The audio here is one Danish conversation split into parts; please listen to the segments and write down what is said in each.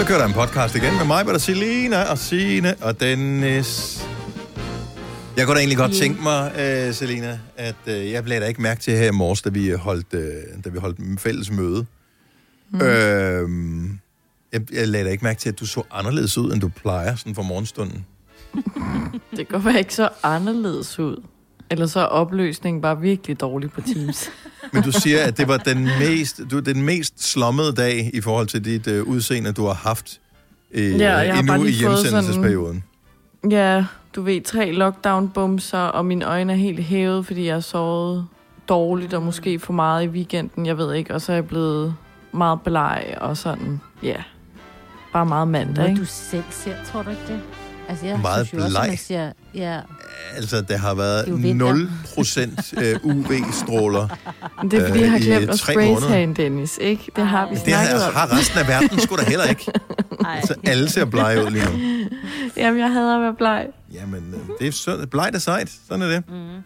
Så kører der en podcast igen med mig, Selina og Signe og Dennis. Jeg kunne da egentlig godt tænke mig, Selina, at jeg blev da ikke mærke til her i morges, da vi holdt fælles møde. Jeg lagde da ikke mærke til, at du så anderledes ud, end du plejer sådan for morgenstunden. Det går bare ikke så anderledes ud. Eller så er opløsningen bare virkelig dårlig på Teams. Men du siger, at det var den mest slommede dag i forhold til dit udseende, du har haft endnu i hjemsendelsesperioden. Ja, du ved, 3 lockdown-bumser, og mine øjne er helt hævet, fordi jeg har sovet dårligt, og måske for meget i weekenden, jeg ved ikke. Og så er jeg blevet meget bleg, og sådan, ja, bare meget mandag, ikke? Du selv ser, tror du ikke det? Altså, jeg meget synes jo også, man siger, ja. Altså, der har været 0% UV-stråler. Det er fordi, jeg har glemt at spraytan, Dennis, ikke? Det har vi snakket om. Det har resten af verden sgu da heller ikke. Altså, alle ser blege ud lige nu. Jamen, jeg hader at være bleg. Jamen, det er sådan. Blegt er sejt. Sådan er det.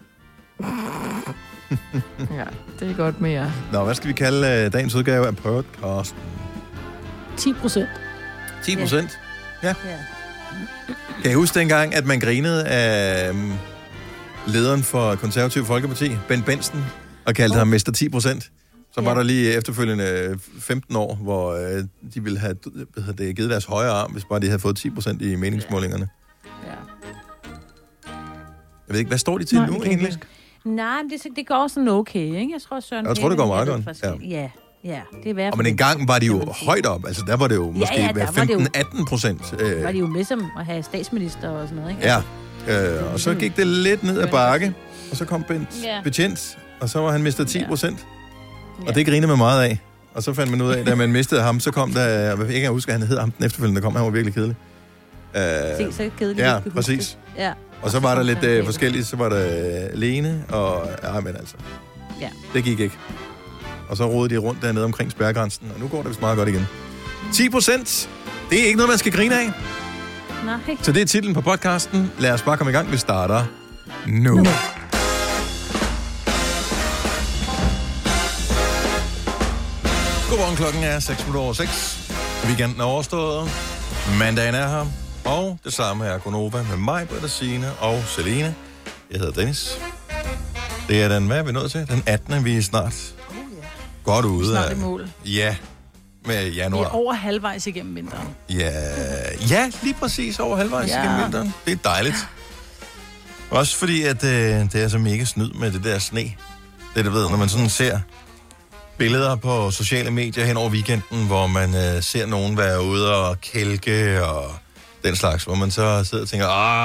Ja, det er godt med jer. Nå, hvad skal vi kalde dagens udgave af podcasten? 10%. 10%? Ja. Kan I huske dengang, at man grinede af lederen for Konservativ Folkeparti, Ben Benson, og kaldte ham Mr. 10%? Så var der lige efterfølgende 15 år, hvor de ville have givet deres højre arm, hvis bare de havde fået 10% i meningsmålingerne. Ja. Jeg ved ikke, hvad står de til nu egentlig? Nej, men det går sådan okay, ikke? Jeg tror, det går meget godt. Ja, det er værd. Men engang var de jo højt op. Altså, der var det jo måske 15-18%. Var de jo med som at have statsminister og sådan noget, ikke? Ja, og så gik det lidt ned ad bakke, og så kom Betjent, og så var han mistet 10%. Og det grinede man meget af. Og så fandt man ud af, da man mistede ham, så kom der, jeg kan ikke huske, at han hed ham den efterfølgende, der kom, han var virkelig kedelig. Så kedelig. Ja, præcis. Ja. Og så var der lidt forskelligt, så var der Lene, og men altså, det gik ikke. Og så rodede de rundt dernede omkring spærregrænsen, og nu går det vist meget godt igen. 10%, det er ikke noget, man skal grine af. Nej. Så det er titlen på podcasten. Lad os bare komme i gang. Vi starter nu. Godmorgen, klokken er 6:06. Weekenden er overstået. Mandagen er her. Og det samme er Gonova med mig, Britta, Signe og Selina. Jeg hedder Dennis. Det er den, hvad er vi nået til? Den 18. Vi er snart godt ude af. Snart i mål. Ja, med januar. Vi er over halvvejs igennem vinteren. Ja, lige præcis over halvvejs igennem vinteren. Det er dejligt. Også fordi, at det er så mega snyd med det der sne. Det du ved, når man sådan ser billeder på sociale medier hen over weekenden, hvor man ser nogen være ude og kælke og den slags, hvor man så sidder og tænker,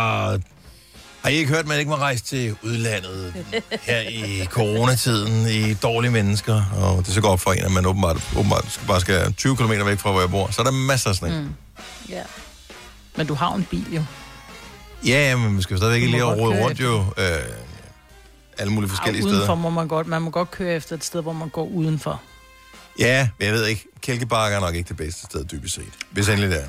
har I ikke hørt, at man ikke må rejse til udlandet her i coronatiden i dårlige mennesker? Og det så går op for en, at man åbenbart bare skal 20 km væk fra, hvor jeg bor. Så er der masser af sne. Ja. Men du har en bil jo. Ja, men man skal jo stadigvæk ikke lige rode rundt jo. Alle mulige forskellige steder. Udenfor må man må godt køre efter et sted, hvor man går udenfor. Ja, jeg ved ikke. Kælkebakker er nok ikke det bedste sted, dybest set. Hvis endelig det er.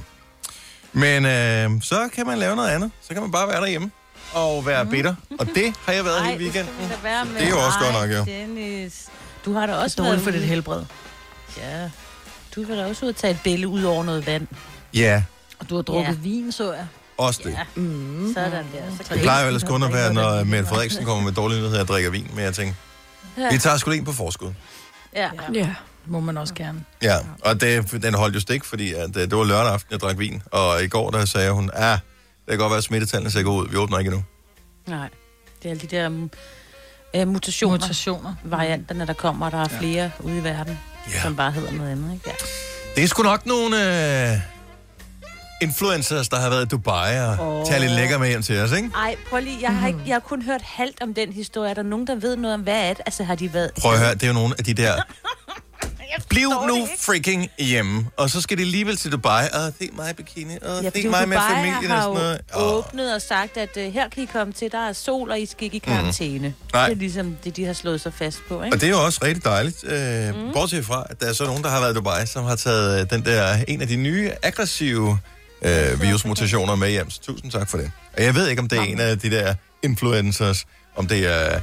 Men så kan man lave noget andet. Så kan man bare være derhjemme og være bitter. Og det har jeg været hele weekenden. Det er jo også godt nok, jo. Dennis. Du har da også dårligt for dit helbred. Ja. Du vil da også ud og tage et bælle ud over noget vand. Ja. Og du har drukket vin, så jeg. Også det. Ja. Sådan der. Det plejer jo ellers kun at være, når Mette Frederiksen kommer med dårlige nyheder og drikker vin. Men jeg tænker, vi tager sgu en på forskud. Ja. Må man også gerne. Ja, og den holdt jo stik, fordi at, det var lørdag aften, jeg drak vin. Og i går, der sagde hun, det kan godt være, at smittetallene ser gå ud. Vi åbner ikke endnu. Nej, det er alle de der mutationer. Varianterne, der kommer, der er flere ude i verden, som bare hedder noget andet, ikke? Ja. Det er sgu nok nogle influencers, der har været i Dubai og tager lidt lækker med hjem til os, ikke? Ej, prøv lige, jeg har kun hørt halvt om den historie. Er der nogen, der ved noget om, hvad er det? Altså, har de været... Prøv at høre, det er jo nogle af de der... Bliv nu freaking hjemme, og så skal de alligevel til Dubai, og det er mig bikini, og det er mig med familien og sådan noget. Dubai har åbnet og sagt, at her kan I komme til, der er sol, og I skal ikke i karantæne. Det er ligesom det, de har slået sig fast på, ikke? Og det er jo også rigtig dejligt, bortset fra, at der er så nogen, der har været i Dubai, som har taget en af de nye, aggressive virusmutationer med hjem. Så tusind tak for det. Og jeg ved ikke, om det er en af de der influencers, om det er,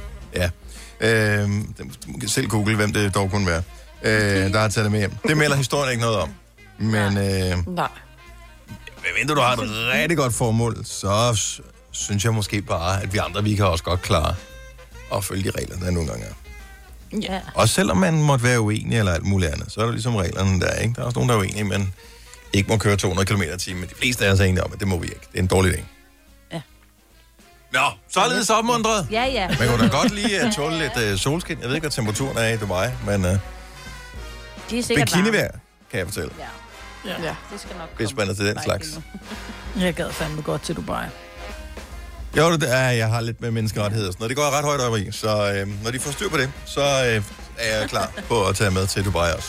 selv Google, hvem det dog kunne være. Der har taget det med hjem. Det melder historien ikke noget om. Men Nej. medmindre du har et rigtig godt formål, så synes jeg måske bare, at vi andre, vi kan også godt klare at følge de regler, der nogle gange er. Ja. Også selvom man måtte være uenig eller alt muligt andet, så er der ligesom reglerne der, ikke? Der er også nogen, der er uenige, men ikke må køre 200 km/t, men de fleste af os er enige om, at det må vi ikke. Det er en dårlig idé. Ja. Nå, således opmuntret. Ja. Man kunne da godt lige tåle lidt solskin. Jeg ved ikke, hvad temperaturen er i Dubai, men De er sikkert bikinivejr, kan jeg fortælle, Ja, Ja. det skal nok hvis man er til den slags. Jeg gad fandme godt til Dubai. Jo, det er, jeg har lidt med menneskerettigheder og sådan noget. Det går ret højt op i, så når de får styr på det, så er jeg klar på at tage med til Dubai også.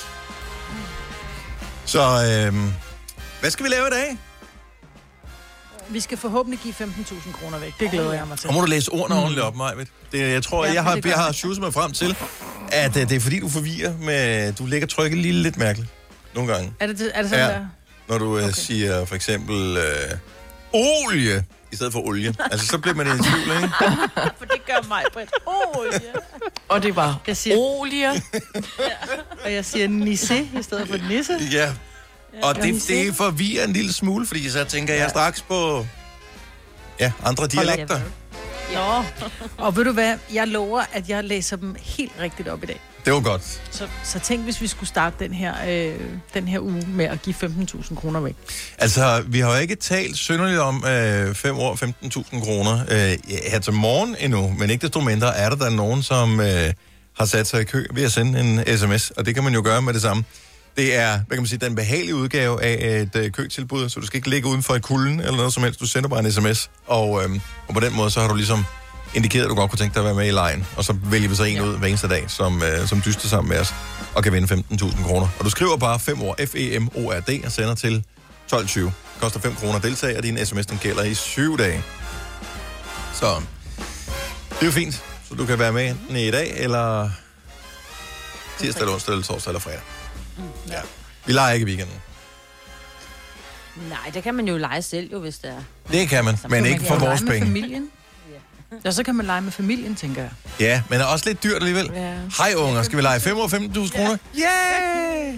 Så hvad skal vi lave i dag? Vi skal forhåbentlig give 15.000 kroner væk. Det glæder jeg mig til. Og må du læse ordene ordentligt op, Majvidt. Jeg tror, jeg har sjusset mig frem til, at det er fordi, du forvirrer med... Du lægger trykket lige lidt mærkeligt. Nogle gange. Er det sådan der? Når du siger for eksempel olie i stedet for olie. Altså, så bliver man i tvivl, ikke? For det gør mig på et olie. Og det var Jeg siger- olie. Og jeg siger nisse i stedet for nisse. Ja. Og det forvirrer en lille smule, fordi så tænker jeg straks på andre dialekter. Nå. Og ved du hvad? Jeg lover, at jeg læser dem helt rigtigt op i dag. Det var godt. Så tænk, hvis vi skulle starte den her uge med at give 15.000 kroner væk. Altså, vi har jo ikke talt synderligt om 5 år, 15.000 kroner her til morgen endnu, men ikke desto mindre er der nogen, som har sat sig i kø ved at sende en sms, og det kan man jo gøre med det samme. Det er, hvad kan man sige, den behagelige udgave af et køtilbud, så du skal ikke ligge uden for et kulden eller noget som helst. Du sender bare en sms, og på den måde, så har du ligesom indikeret, at du godt kunne tænke dig at være med i lejen, og så vælger vi så en ud hver eneste dag, som dyster sammen med os, og kan vinde 15.000 kroner. Og du skriver bare 5 ord, FEMORD, og sender til 12.20. Det koster 5 kroner at deltage, og din sms, den gælder i 7 dage. Så det er jo fint, så du kan være med enten i dag, eller tirsdag, eller onsdag, eller torsdag, eller fredag. Ja. Vi leger ikke i weekenden. Nej, det kan man jo lege selv, jo, hvis det er. Det kan man, men ikke for vores med penge. familien. Ja, så kan man lege med familien, tænker jeg. Ja, men det er også lidt dyrt alligevel. Ja. Hej unger, skal vi lege 5 år 15.000 kroner? Yeah!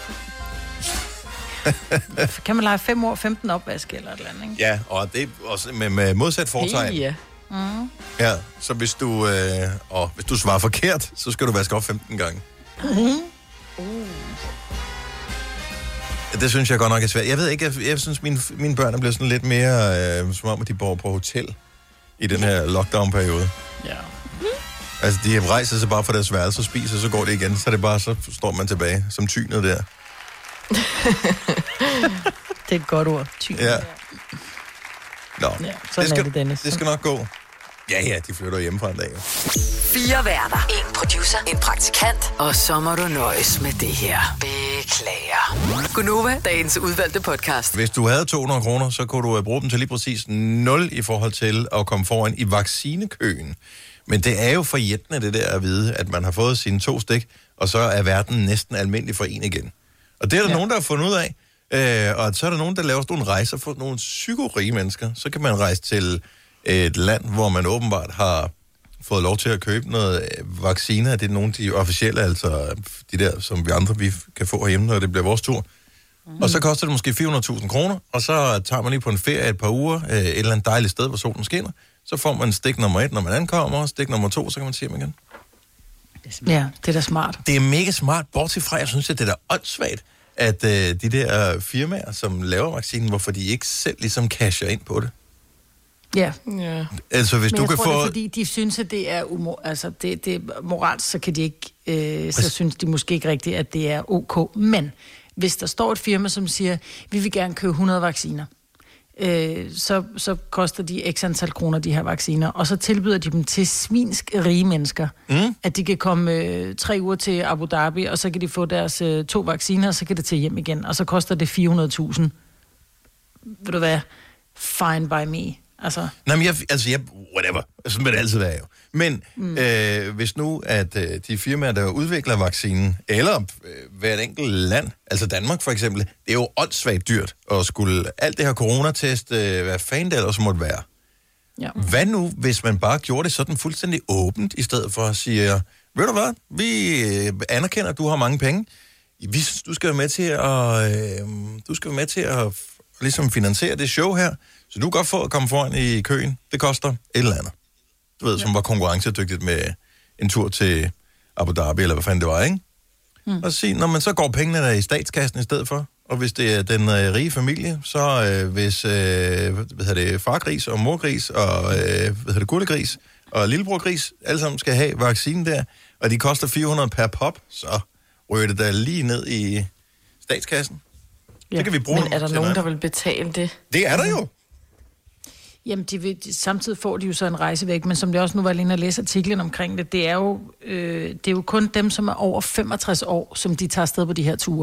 Kan man lege 5 år 15 opvask eller et eller andet, ikke? Ja, og det er også med modsat fortegn. Ja. Ja, så hvis du svarer forkert, så skal du vaske op 15 gange. Det synes jeg godt nok er svært. Jeg ved ikke, jeg synes, mine børn er blevet sådan lidt mere, som om, at de bor på hotel i den her lockdown-periode. Ja. Altså, de rejser sig bare fra deres værelse og spiser, så går det igen. Så er det bare, så står man tilbage som tynet der. Det er et godt ord. Tyne. Ja. Nå, Ja, sådan er det, Dennis. Det skal nok gå. Ja, de flytter hjemmefra en dag. 4 værter. 1 producer. En praktikant. Og så må du nøjes med det her. Beklager. Gunova, dagens udvalgte podcast. Hvis du havde 200 kroner, så kunne du bruge dem til lige præcis 0 i forhold til at komme foran i vaccinekøen. Men det er jo forjættende det der at vide, at man har fået sine 2 stik, og så er verden næsten almindelig for en igen. Og det er der nogen, der har fundet ud af. Og så er der nogen, der laver sådan nogle rejser for nogle psykorige mennesker. Så kan man rejse til et land, hvor man åbenbart har fået lov til at købe noget vacciner. Det er nogle af de officielle, altså de der, som vi andre vi kan få herhjemme, når det bliver vores tur. Og så koster det måske 400.000 kroner, og så tager man lige på en ferie et par uger, et eller andet dejligt sted, hvor solen skinner. Så får man stik nummer 1, når man ankommer, stik nummer 2, så kan man se dem igen. Ja, det er da smart. Det er mega smart, bortset fra, jeg synes, at det er da åndssvagt, at de der firmaer, som laver vaccinen, hvorfor de ikke selv ligesom casher ind på det. Ja. Ja. Altså, hvis Men du jeg kan tror, få... det er, fordi de synes, at det er altså, det er moralt, så kan de ikke, så synes de måske ikke rigtigt, at det er ok. Men hvis der står et firma, som siger, vi vil gerne købe 100 vacciner, så koster de x antal kroner, de her vacciner, og så tilbyder de dem til svinsk rige mennesker, at de kan komme 3 uger til Abu Dhabi, og så kan de få deres 2 vacciner, og så kan det til hjem igen, og så koster det 400.000. Ved du hvad? Fine by me. Altså. Nej, men whatever. Sådan vil det altid være jo. Men hvis nu, at de firmaer, der udvikler vaccinen, eller hvert enkelt land, altså Danmark for eksempel, det er jo åndssvagt dyrt, og skulle alt det her coronatest, hvad fanden det ellers måtte være. Ja. Hvad nu, hvis man bare gjorde det sådan fuldstændig åbent, i stedet for at sige, ved du hvad, vi anerkender, at du har mange penge. Du skal være med til at ligesom finansiere det show her, så du kan godt få at komme foran i køen. Det koster et eller andet. Du ved, som var konkurrencedygtigt med en tur til Abu Dhabi, eller hvad fanden det var, ikke? Og sige, når man så går pengene der i statskassen i stedet for, og hvis det er den rige familie, så hvis fargris og morgris og gullegris og lillebrorgris, alle sammen skal have vaccinen der, og de koster 400 per pop, så ryger det der lige ned i statskassen. Ja. Så kan vi bruge. Men er der nogen, der vil betale det? Det er der jo. Jamen, samtidig får de jo så en rejse væk, men som det også nu var lige at læse artiklen omkring det, det er jo kun dem, som er over 65 år, som de tager afsted på de her ture.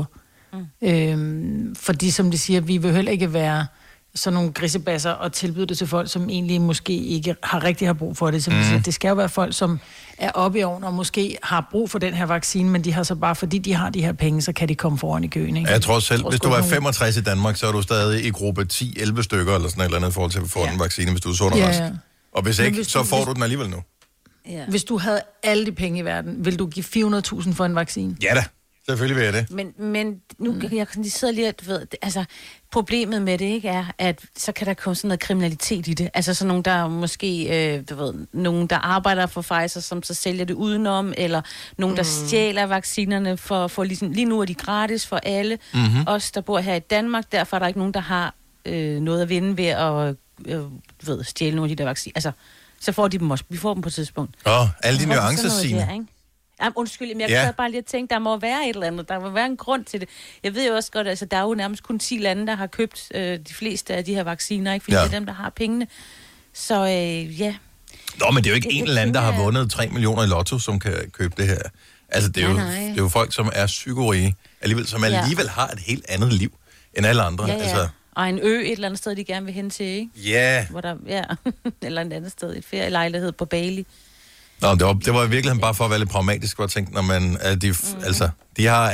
Fordi, som de siger, vi vil heller ikke være sådan nogle grisebasser og tilbyde det til folk, som egentlig måske ikke rigtig har brug for det. Som de siger, det skal jo være folk, som er oppe i åren og måske har brug for den her vaccine, men de har så bare, fordi de har de her penge, så kan de komme foran i køen. Ikke? Jeg tror selv, hvis du er 65 i Danmark, så er du stadig i gruppe 10-11 stykker eller sådan et eller andet i forhold til at få den vaccine, hvis du er sund og rask. Og hvis ikke, så får du den alligevel nu. Ja. Hvis du havde alle de penge i verden, vil du give 400.000 for en vaccine? Ja da. Selvfølgelig vil jeg det. Men nu jeg sidder lige, du ved, altså problemet med det ikke er, at så kan der komme sådan noget kriminalitet i det. Altså sådan nogen, der måske, du ved, nogen, der arbejder for Pfizer, som så sælger det udenom, eller nogen, der stjæler vaccinerne for ligesom, lige nu er de gratis for alle. Os, der bor her i Danmark, derfor er der ikke nogen, der har noget at vinde ved at stjæle nogle af de der vacciner. Altså, så får de dem også. Vi får dem på et tidspunkt. Alle de nuancer, Signe. Jamen, undskyld, men jeg kan bare lige tænke, der må være et eller andet. Der må være en grund til det. Jeg ved jo også godt, altså der er jo nærmest kun 10 lande, der har købt de fleste af de her vacciner, ikke? Fordi det er dem, der har pengene. Så Nå, men det er jo ikke en land, der har vundet 3 millioner i lotto, som kan købe det her. Altså, det er jo folk, som er psykorige, som alligevel har et helt andet liv end alle andre. Altså, og en ø et eller andet sted, de gerne vil hen til, ikke? Ja. Hvor der, eller et andet sted, et ferielejlighed på Bali. Nå, det var i virkeligheden bare for at være lidt pragmatisk, hvor jeg tænkte, når man, de har...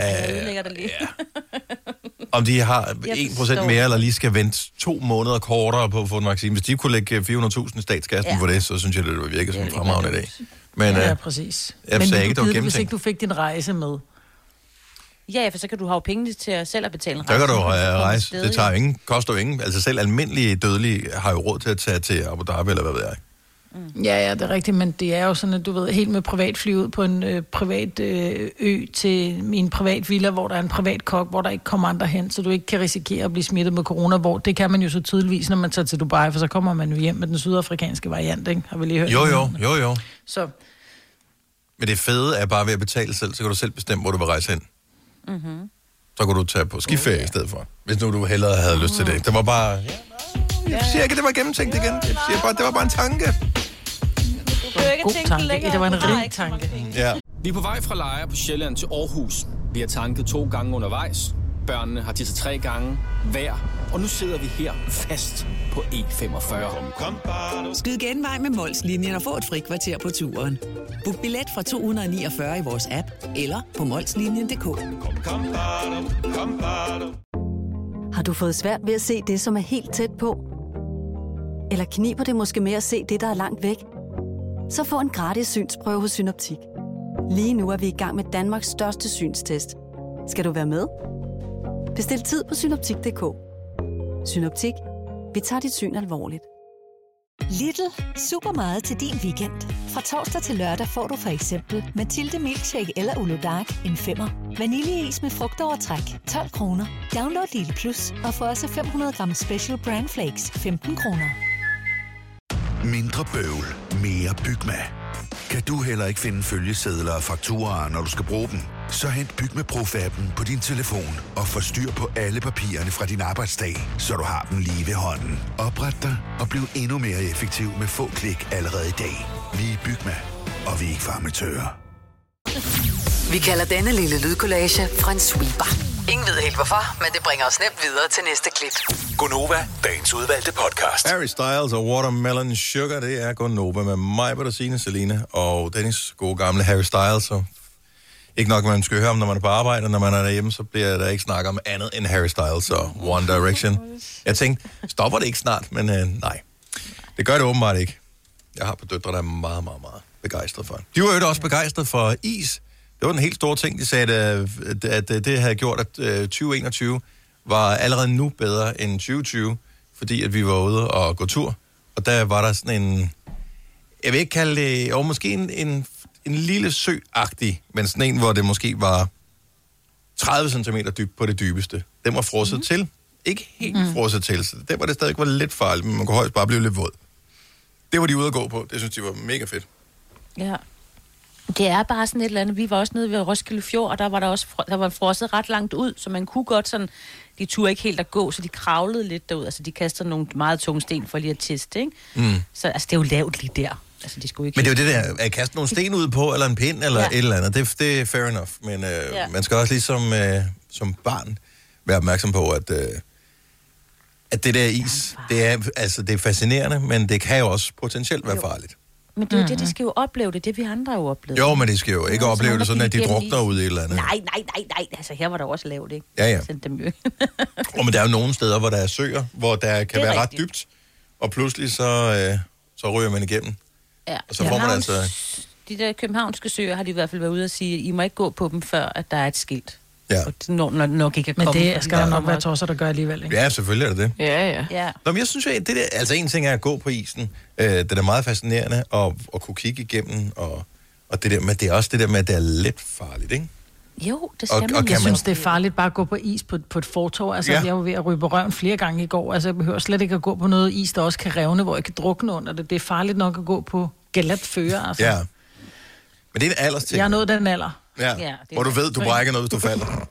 om de har 1% mere, eller lige skal vente 2 måneder kortere på at få en vaccine. Hvis de kunne lægge 400.000 i statskassen for det, så synes jeg, det ville virke som en fremragende idé. Men, præcis. Men hvis ikke du fik din rejse med. Ja, for så kan du have penge til at selv at betale en rejse. Så kan du rejse. Det tager koster jo ingen. Altså selv almindelige dødelige har jo råd til at tage til Abu Dhabi, eller hvad ved jeg. Ja, det er rigtigt, men det er jo sådan, at du ved, helt med privatfly ud på en privat ø til en privat villa, hvor der er en privat kok, hvor der ikke kommer andre hen, så du ikke kan risikere at blive smittet med corona, hvor det kan man jo så tydeligvis, når man tager til Dubai, for så kommer man jo hjem med den sydafrikanske variant, ikke? Har vi lige hørt? Jo. Så. Men det fede er bare ved at betale selv, så kan du selv bestemme, hvor du vil rejse hen. Så kan du tage på skiferie i stedet for, hvis nu du hellere havde lyst til det. Det var bare... Jeg siger ikke, det var gennemtænkt igen. Jeg siger bare, det var bare en tanke. God tanke. Det var en rig tanke. Ja. Vi er på vej fra Lejre på Sjælland til Aarhus. Vi har tanket 2 gange undervejs. Børnene har tisset 3 gange hver. Og nu sidder vi her fast på E45. Skyd genvej med Mols-linjen og få et frikvarter på turen. Book billet fra 249 i vores app eller på molslinjen.dk. Har du fået svært ved at se det, som er helt tæt på? Eller kniber det måske med at se det, der er langt væk? Så få en gratis synsprøve hos Synoptik. Lige nu er vi i gang med Danmarks største synstest. Skal du være med? Bestil tid på synoptik.dk. Synoptik. Vi tager dit syn alvorligt. Lidl. Super meget til din weekend. Fra torsdag til lørdag får du for eksempel Mathilde Milkshake eller Ulo Dark en 5'er. Vaniljeis med frugtovertræk 12 kroner. Download Lidl Plus og få også 500 gram Special Brand Flakes 15 kroner. Mindre bøvl, mere Bygma. Kan du heller ikke finde følgesedler og fakturaer, når du skal bruge dem? Så hent Bygma Pro-appen på din telefon og få styr på alle papirerne fra din arbejdsdag, så du har dem lige ved hånden. Opret dig og bliv endnu mere effektiv med få klik allerede i dag. Vi er Bygma, og vi er ikke farmatører. Vi kalder denne lille lydkollage en sweeper. Ingen ved helt hvorfor, men det bringer os nemt videre til næste klip. Gonova, dagens udvalgte podcast. Harry Styles og Watermelon Sugar, det er Gonova med mig, Bertine, Selina og Dennis, gode gamle Harry Styles. Og ikke nok, man skal høre om, når man er på arbejde, og når man er derhjemme, så bliver der ikke snakket om andet end Harry Styles og One Direction. Jeg tænkte, stopper det ikke snart, men nej. Det gør det åbenbart ikke. Jeg har på døtre, der er meget, meget, meget begejstret for. De var jo også begejstret for is. Det var en helt stor ting, de sagde, at det havde gjort, at 2021 var allerede nu bedre end 2020, fordi at vi var ude og gå tur. Og der var der sådan en, jeg vil ikke kalde det, og måske en lille sø-agtig, men sådan en, hvor det måske var 30 cm dybt på det dybeste. Den var frosset til. Ikke helt frosset til, så den var det stadig var lidt farligt, men man kunne højst bare blive lidt våd. Det var de ude at gå på. Det synes de var mega fedt. Ja. Det er bare sådan et eller andet. Vi var også nede ved Roskilde Fjord, og der var der også der var frosset ret langt ud, så man kunne godt sådan, de turde ikke helt at gå, så de kravlede lidt derud. Altså, de kastede nogle meget tunge sten for lige at teste, ikke? Så altså, det er jo lavt lige der. Altså, de skulle ikke... Men det er jo det der, at kaste nogle sten ud på, eller en pind, eller et eller andet. Det er fair enough. Men man skal også ligesom som barn være opmærksom på, at det der is, det er fascinerende, men det kan jo også potentielt være farligt. Men det er jo det, de skal jo opleve det vi andre jo oplevet. Jo, men de skal jo ikke opleve det sådan, at de drukner ud i et eller andet. Nej. Altså, her var der også lavt, ikke? Ja. Dem jo. Men der er jo nogle steder, hvor der er søer, hvor der kan være ret dybt, og pludselig så ryger man igennem. Ja. Og så får man altså... De der københavnske søer har de i hvert fald været ude og sige, I må ikke gå på dem, før at der er et skilt. Ja. Og når nok ikke men komme. det skal der nok være tosser, der gør alligevel, ikke? Ja, selvfølgelig er det det. Ja. Nå, men jeg synes jo, det der, altså en ting er at gå på isen. Det er meget fascinerende at kunne kigge igennem, og det der med, det er også det der med, at det er lidt farligt, ikke? Jo, det skal man. Jeg synes, det er farligt bare at gå på is på et fortov. Altså, jeg var ved at ryge på røven flere gange i går. Altså, jeg behøver slet ikke at gå på noget is, der også kan revne, hvor jeg kan drukne under det. Det er farligt nok at gå på galatfører, altså. Ja. Men det er en aldersting. Jeg er nået den alder. Ja, hvor du ved, du brækker noget, hvis du falder.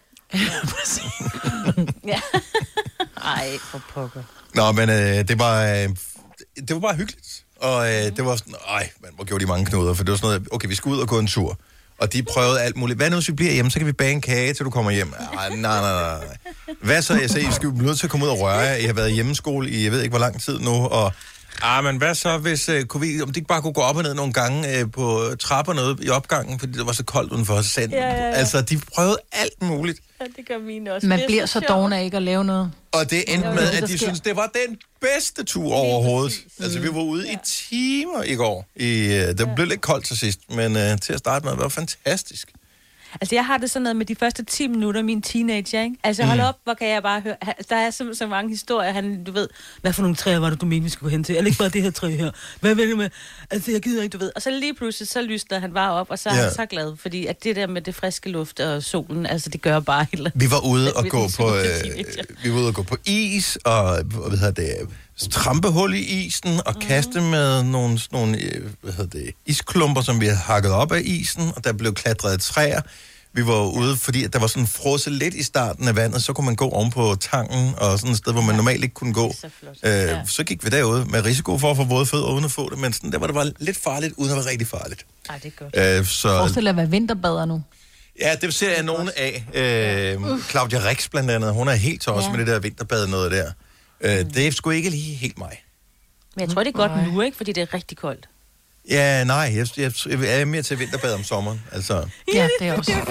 Ja. Ej, for pokker. Nå, men det var bare hyggeligt. Og det var sådan, hvor gjorde de mange knuder, for det var sådan noget, okay, vi skal ud og gå en tur. Og de prøvede alt muligt. Hvad nu, hvis vi bliver hjemme, så kan vi bage en kage, til du kommer hjem. Nej. Hvad så? Jeg sagde, I skal nødt til at komme ud og røre jer. I har været i hjemmeskole i, jeg ved ikke, hvor lang tid nu, og men hvad så, hvis om de ikke bare kunne gå op og ned nogle gange på trapperne i opgangen, fordi det var så koldt udenfor. Så altså, de prøvede alt muligt. Ja, det gør mine også. Man bliver så doven af ikke at lave noget. Og det endte med, at de synes det var den bedste tur overhovedet. Altså, vi var ude i timer i går. Det blev lidt koldt til sidst, men til at starte med, det var fantastisk. Altså, jeg har det sådan noget med de første 10 minutter, min teenager, ikke? Altså, hold op, hvor kan jeg bare høre... Der er så mange historier, du ved... Hvad for nogle træer var det, du mente, vi skulle hen til? Eller ikke bare det her træ her? Hvad vil du med? Altså, jeg gider ikke, du ved. Og så lige pludselig, så lyste han bare op, og så er han så glad. Fordi at det der med det friske luft og solen, altså, det gør bare helt... Vi var ude og gå på... vi var ude og gå på is, og trampehul i isen, og kaste med nogle isklumper, som vi havde hakket op af isen, og der blev klatret træer. Vi var ude, fordi at der var sådan frosset lidt i starten af vandet, så kunne man gå oven på tangen, og sådan et sted, hvor man normalt ikke kunne gå. Så gik vi derude med risiko for at få våde fødder uden at få det, men sådan, der var det var lidt farligt, uden at være rigtig farligt. Ej, det er godt. Forestil dig at være vinterbader nu. Ja, det ser jeg nogen af. Claudia Rix blandt andet, hun er helt tosset med det der vinterbad noget der. Det er sgu ikke lige helt mig. Men jeg tror, det er godt nu, ikke? Fordi det er rigtig koldt. Ja, nej, jeg er mere til vinterbad om sommeren. Altså. Ja, det er også.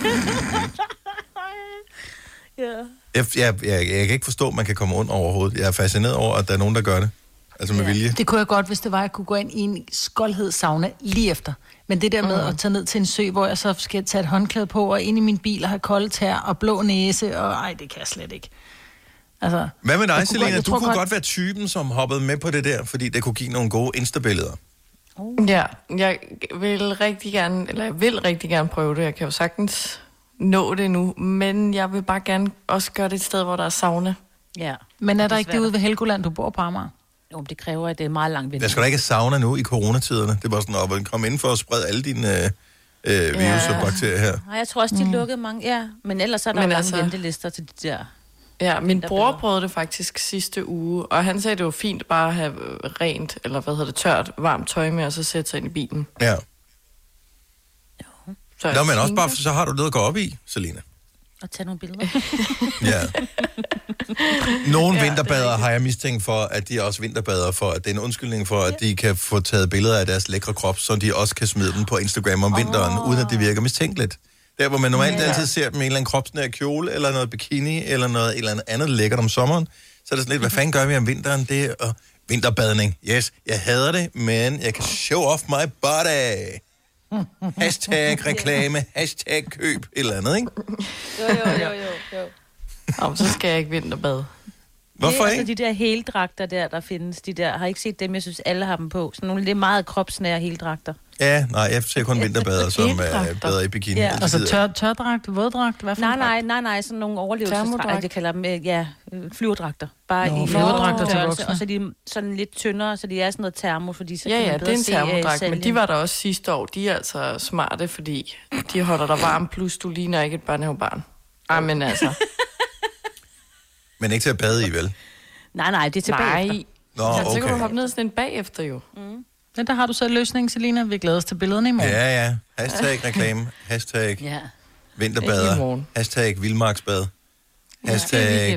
Jeg kan ikke forstå, at man kan komme under overhovedet. Jeg er fascineret over, at der er nogen, der gør det. Altså med vilje. Det kunne jeg godt, hvis det var, at jeg kunne gå ind i en skoldhedssauna lige efter. Men det der med at tage ned til en sø, hvor jeg så skal tage et håndklæde på, og ind i min bil og have kolde tær og blå næse, og det kan jeg slet ikke. Altså, hvad med dig, Selena? Du kunne godt være typen, som hoppede med på det der, fordi det kunne give nogle gode Insta-billeder. Ja, jeg vil rigtig gerne prøve det. Jeg kan jo sagtens nå det nu, men jeg vil bare gerne også gøre det et sted, hvor der er sauna. Ja. Men er der ikke det ude ved Helgoland, du bor på Amager? Jo, det kræver, at det er meget langt vinter. Der skal da ikke sauna nu i coronatiderne. Det er bare sådan op og komme ind for at sprede alle dine virus og bakterier her. Nej, jeg tror også, de lukkede mange. Ja, men ellers er der lange ventelister til de der... Ja, min bror prøvede det faktisk sidste uge, og han sagde, det var fint bare at have rent, eller tørt, varmt tøj med, og så sætte sig ind i bilen. Ja. Nå, men også bare, så har du noget at gå op i, Selena. Og tage nogle billeder. Ja. Nogle vinterbader har jeg mistænkt for, at de er også vinterbader, for at det er en undskyldning for, at de kan få taget billeder af deres lækre krop, så de også kan smide dem på Instagram om vinteren, uden at det virker mistænkeligt. Der, hvor man normalt altid ser dem i en eller anden kropsnær kjole, eller noget bikini, eller noget eller andet lækkert om sommeren, så er det sådan lidt, hvad fanden gør vi om vinteren? Det er vinterbadning. Yes, jeg hader det, men jeg kan show off my body. Hashtag reklame, hashtag køb, et eller andet, ikke? Jo. Så skal jeg ikke vinterbade. Hvorfor det er ikke? Altså de der heldragter der findes, de der, har ikke set dem, jeg synes alle har dem på. Sådan nogle lidt meget kropsnære heldragter. Ja, nej, jeg ser kun vinterbader, som bader i bikini. Ja. Altså tørdragt, våddragt, hvad for Nej, sådan nogle overlevelsesdragter, jeg kalder dem, flyverdragter. Bare flyverdragter til voksne. Og så er de sådan lidt tyndere, så de er sådan noget termo, fordi så kan man det er bedre en se termodragt, men de var der også sidste år. De er altså smarte, fordi de holder dig varm, plus du ligner ikke et børnehavebarn. Men altså... Men ikke til at bade i, vel? Nej, det er tilbage. Nej. Nå, okay. Så kan du hoppe ned sådan en bagefter jo. Ja, der har du så løsningen, Selina. Vi glæder os til billederne i morgen. Ja. Hashtag reklame. Hashtag vinterbader. Hashtag vildmarksbad. Hashtag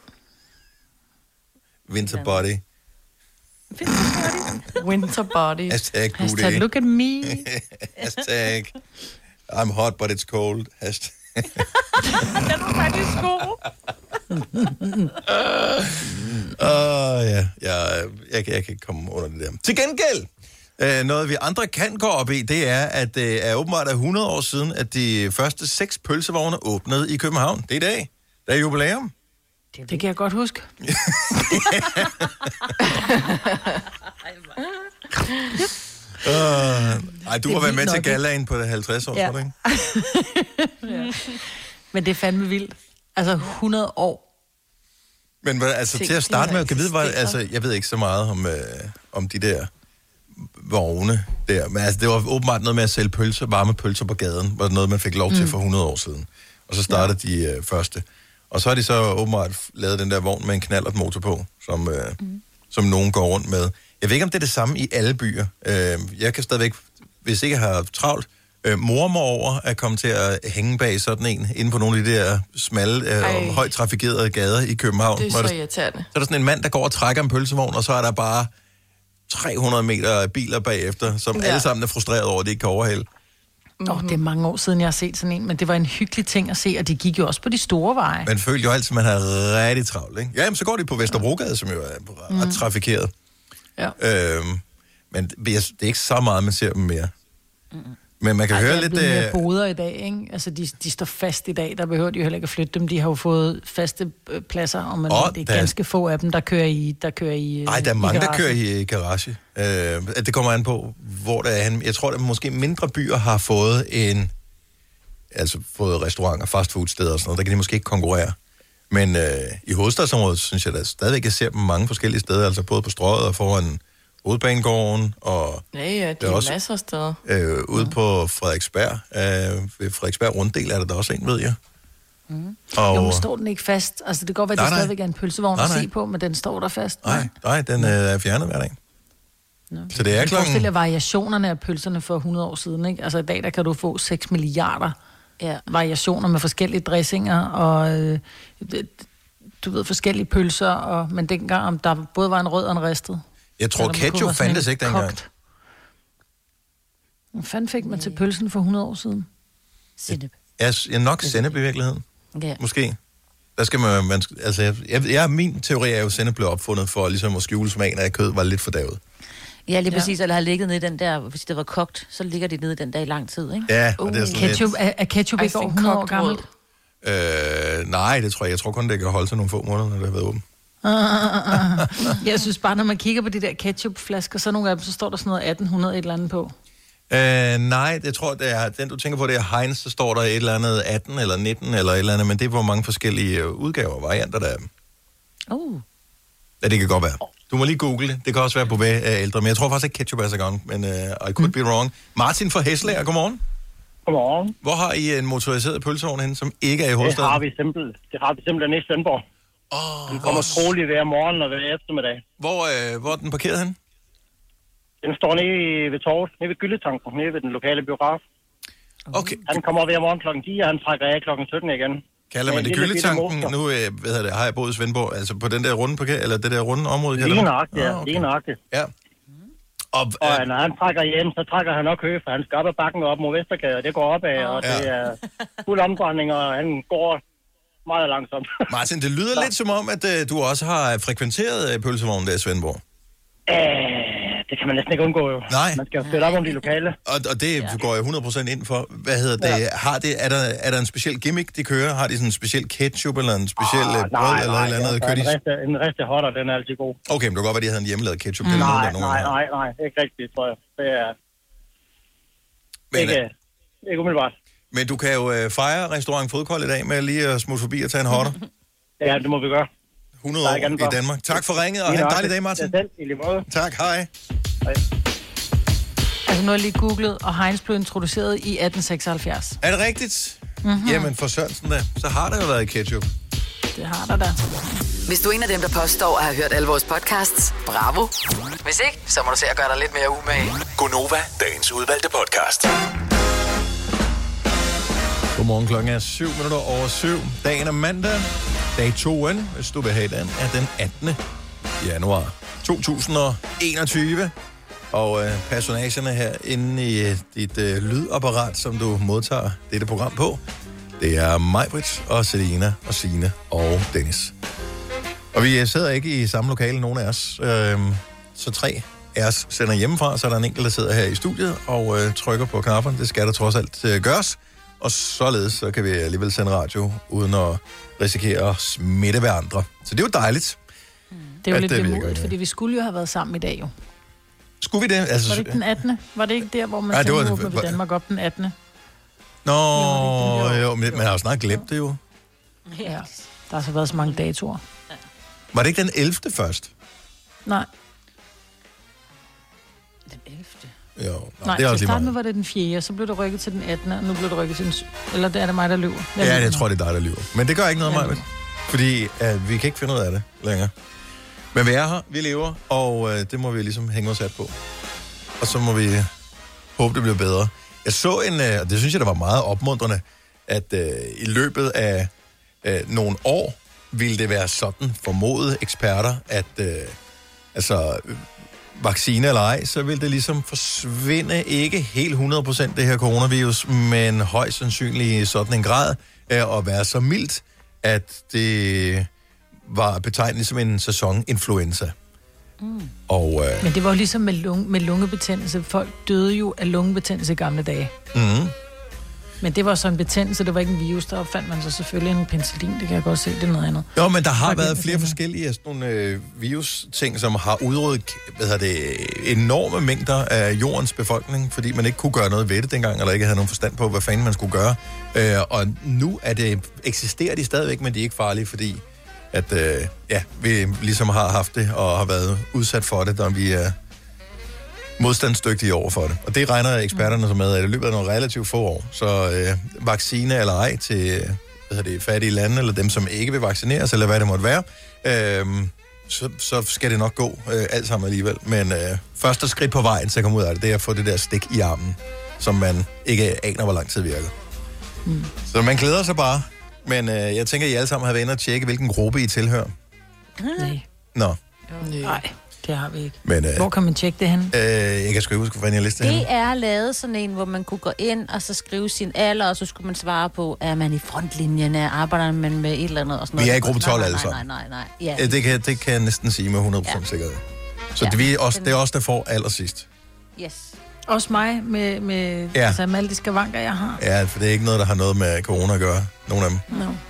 winterbody. Winterbody. Hashtag Hashtag look at me. Hashtag I'm hot, but it's cold. Hashtag... Den er faktisk god. Jeg kan ikke komme under det der. Til gengæld, noget vi andre kan gå op i, det er, at det er åbenbart 100 år siden, at de første 6 pølsevogne åbnede i København. Det er i dag. Der er jubilæum. Det kan jeg godt huske. Du har været med til gallaen på det 50 år, tror du ikke? Ja. Men det er fandme vildt. Altså 100 år. Men altså, til at starte med, jeg ved ikke så meget om de der vogne der. Men altså, det var åbenbart noget med at sælge varme pølser på gaden. Var noget, man fik lov til for 100 år siden. Og så startede de første. Og så har de så åbenbart lavet den der vogn med en knallert motor på, som nogen går rundt med. Jeg ved ikke, om det er det samme i alle byer. Jeg kan stadigvæk, hvis ikke jeg har travlt, mormor over at komme til at hænge bag sådan en, inde på nogle af de der smalle, højt trafikerede gader i København. Det er så irriterende. Så er der sådan en mand, der går og trækker en pølsevogn, og så er der bare 300 meter biler bagefter, som alle sammen er frustreret over, at de ikke kan overhælde. Det er mange år siden, jeg har set sådan en, men det var en hyggelig ting at se, og de gik jo også på de store veje. Man følte jo altid, at man havde rigtig travlt, ikke? Ja, men så går de på Vesterbrogade, som jo er ret trafikeret. Ja. Men det er ikke så meget, man ser dem mere. Men man kan høre lidt... Der er mere boder i dag, ikke? Altså, de står fast i dag. Der behøver de jo heller ikke at flytte dem. De har jo fået faste pladser, og det er ganske få af dem, der kører i Nej, der er mange, der kører i garage. Det kommer an på, hvor der er han. Jeg tror, at måske mindre byer har fået fået restauranter, fastfoodsteder og sådan noget. Der kan de måske ikke konkurrere. Men i hovedstadsområdet, synes jeg da stadigvæk, jeg ser dem mange forskellige steder. Altså både på Strøget og foran Hovedbanegården, og ja, de er også masser af steder. Ude på Frederiksberg, ved Frederiksberg Runddel er der også en, ved jeg. Og jo, står den ikke fast? Altså, det kan godt være, at det stadigvæk er en pølsevogn at se på, men den står der fast. Nej, den er fjernet hver dag. Så det er klokken... Jeg forestiller variationerne af pølserne for 100 år siden, ikke? Altså, i dag, der kan du få 6 milliarder variationer med forskellige dressinger, og du ved, forskellige pølser, men dengang, om der både var en rød og en ristet. Jeg tror, ketchup fandtes ikke dengang. Hvad fanden fik man til pølsen for 100 år siden? Sennep. Ja, nok sennep i virkeligheden. Ja. Måske. Der skal min teori er jo, at sennep blev opfundet for ligesom at skjule smagen af kød, var lidt fordavet. Ja, lige præcis. Eller har ligget nede i den der, hvis det var kogt, så ligger de nede i den der i lang tid, ikke? Ja, og det er sådan ketchup, er ketchup ikke over 100 år gammelt? Nej, det tror jeg. Jeg tror kun, det kan holde sig nogle få måneder, når det har været åbent. Jeg synes bare, når man kigger på de der ketchupflasker, så nogle af dem, så står der sådan noget 1800 et eller andet på. Nej, jeg tror, det er den, du tænker på, det er Heinz, så står der et eller andet 18 eller 19 eller et eller andet, men det er hvor mange forskellige udgaver og varianter, der er. Ja, det kan godt være. Du må lige google det. Det kan også være på vej af ældre, men jeg tror faktisk ikke, ketchup er så godt, men I could be wrong. Martin fra Hæslager, godmorgen. Godmorgen. Hvor har I en motoriseret pølsevogn henne, som ikke er i hovedstaden? Det har vi simpelthen i Svendborg. Den kommer troligt hver morgen og hver eftermiddag. Hvor er den parkeret hen? Den står nede ved torvet, nede ved Gyldetanken, nede ved den lokale biograf. Okay. Han kommer hver morgen klokken 10, og han trækker af klokken 17 igen. Kalder man det Gyldetanken? Nu har jeg boet i Svendborg, altså på den der runde parker, eller det der runde område? Lige nøjagtigt, ja. Lige nøjagtigt. Ja. Og når han trækker hjem, så trækker han nok høje, for han skal op ad bakken op mod Vestergade, og det går opad, og det er fuld omdrejning, og han går meget langsomt. Martin, det lyder lidt som om, at du også har frekventeret pølsevognen der i Svendborg. det kan man næsten ikke undgå jo. Nej. Man skal jo støtte op om de lokale. Og det går jeg 100% ind for. Hvad hedder det? Er der en speciel gimmick, de kører? Har de sådan en speciel ketchup, eller en speciel brød, eller et eller andet? En riste hotter, den er altid god. Okay, men det kan godt være, de havde en hjemmelavet ketchup. Nej, ikke rigtigt, tror jeg. Det er ikke umiddelbart. Men du kan jo fejre restaurant Fodkold i dag med lige at smutte forbi og tage en hotter. Ja, det må vi gøre. 100 år i Danmark. Tak for ringet, og have en dejlig dag, Martin. Tak, hej. Altså, nu har jeg lige googlet, og Heinz blev introduceret i 1876. Er det rigtigt? Mm-hmm. Jamen, for Sørensen da, så har der jo været ketchup. Det har der da. Hvis du er en af dem, der påstår at have hørt alle vores podcasts, bravo. Hvis ikke, så må du se at gøre dig lidt mere umage. Gonova, dagens udvalgte podcast. Godmorgen, klokken er 7:07. Dagen er mandag. Dag 2, hvis du vil have den, er den 18. januar 2021. Og personagerne her inde i dit lydapparat, som du modtager dette program på, det er Majbrit og Selina og Signe og Dennis. Og vi sidder ikke i samme lokale, nogen af os. Så 3 af os sender hjemmefra, så er der en enkelt, der sidder her i studiet og trykker på knapperne. Det skal der trods alt gøres. Og således så kan vi alligevel sende radio, uden at risikere at smitte hverandre. Så det er jo dejligt. Det er jo lidt vemodigt, fordi vi skulle jo have været sammen i dag jo. Skulle vi det? Altså, var det ikke den 18. Var det ikke der, hvor man åbner ved Danmark op den 18. Nå, jo, men man har jo snart glemt det jo. Ja, der har så været så mange datoer. Var det ikke den 11. først? Nej. Den 11. Jo, nej, til starten med var det den 4., så blev det rykket til den 18., og nu blev det rykket til den 7. Eller det er det mig, der lyver? Jeg tror, det er dig, der lyver. Men det gør ikke noget, Maja, fordi vi kan ikke finde ud af det længere. Men vi er her, vi lever, og det må vi ligesom hænge os på. Og så må vi håbe, det bliver bedre. Jeg så og det synes jeg, der var meget opmuntrende, at i løbet af nogle år ville det være sådan formodede eksperter, at vaccine eller ej, så vil det ligesom forsvinde ikke helt 100% det her coronavirus, men højst sandsynligt i sådan en grad at være så mildt, at det var betegnet som en sæsoninfluenza. Og, men det var jo ligesom med lungebetændelse. Folk døde jo af lungebetændelse i gamle dage. Men det var så en betændelse, det var ikke en virus. Der opfandt man så selvfølgelig en penicillin, det kan jeg godt se, det er noget andet. Jo, men der har været flere forskellige sådan nogle virus-ting, som har udryddet enorme mængder af jordens befolkning, fordi man ikke kunne gøre noget ved det dengang, eller ikke havde nogen forstand på, hvad fanden man skulle gøre. Og nu eksisterer de stadigvæk, men de er ikke farlige, fordi at vi ligesom har haft det, og har været udsat for det, når vi er modstandsdygtige over for det. Og det regner eksperterne så med, at i løbet af nogle relativt få år, så vaccine eller ej til fattige lande, eller dem, som ikke vil vaccineres, eller hvad det måtte være, så skal det nok gå alt sammen alligevel. Men første skridt på vejen til at komme ud af det, det er at få det der stik i armen, som man ikke aner, hvor lang tid virker. Så man glæder sig bare. Men jeg tænker, at I alle sammen har været inde og tjekke, hvilken gruppe I tilhører. Nej. Nå. Nej, det har vi ikke. Men, hvor kan man tjekke det hen? Jeg kan sgu ikke huske, hvordan jeg liste det hen. Det er lavet sådan en, hvor man kunne gå ind og så skrive sin alder, og så skulle man svare på, er man i frontlinjen, arbejder man med et eller andet? Og sådan noget. Vi er i gruppe 12 altså. Nej. Ja. Det kan jeg næsten sige med 100% sikkerhed. Så det er også der får allersidst. Yes. Også mig med alle de skavanker, jeg har. Ja, for det er ikke noget, der har noget med corona at gøre. Nogle af dem.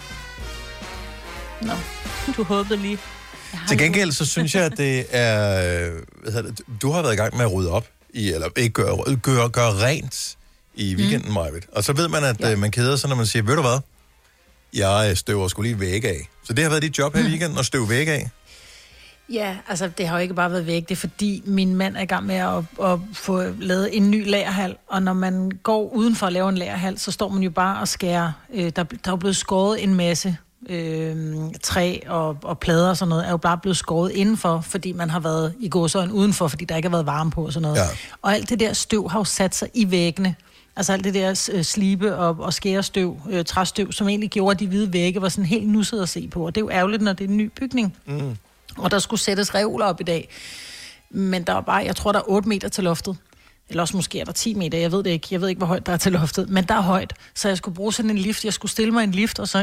No. Du håbede lige. Til gengæld, så synes jeg, at det er... du har været i gang med at rydde op eller ikke gøre rent i weekenden, Majbrit. Og så ved man, at man keder sig, når man siger, ved du hvad? Jeg støver sgu lige væk af. Så det har været dit job her i weekenden, at støve væk af? Ja, altså det har jo ikke bare været væk. Det er fordi, min mand er i gang med at få lavet en ny lagerhal. Og når man går uden for at lave en lagerhal, så står man jo bare og skærer. Der er blevet skåret en masse træ og plader og sådan noget, er jo bare blevet skåret indenfor, fordi man har været i gåsøjne udenfor, fordi der ikke har været varme på og sådan noget. Ja. Og alt det der støv har jo sat sig i væggene. Altså alt det der slibe og skærestøv, træstøv, som egentlig gjorde, at de hvide vægge var sådan helt nusset at se på. Og det er jo ærgerligt, når det er en ny bygning. Og der skulle sættes reoler op i dag. Men der var bare, jeg tror, der er 8 meter til loftet. Eller også måske er der 10 meter, jeg ved det ikke. Jeg ved ikke, hvor højt der er til loftet. Men der er højt. Så jeg skulle bruge sådan en lift. Jeg skulle stille mig en lift, og så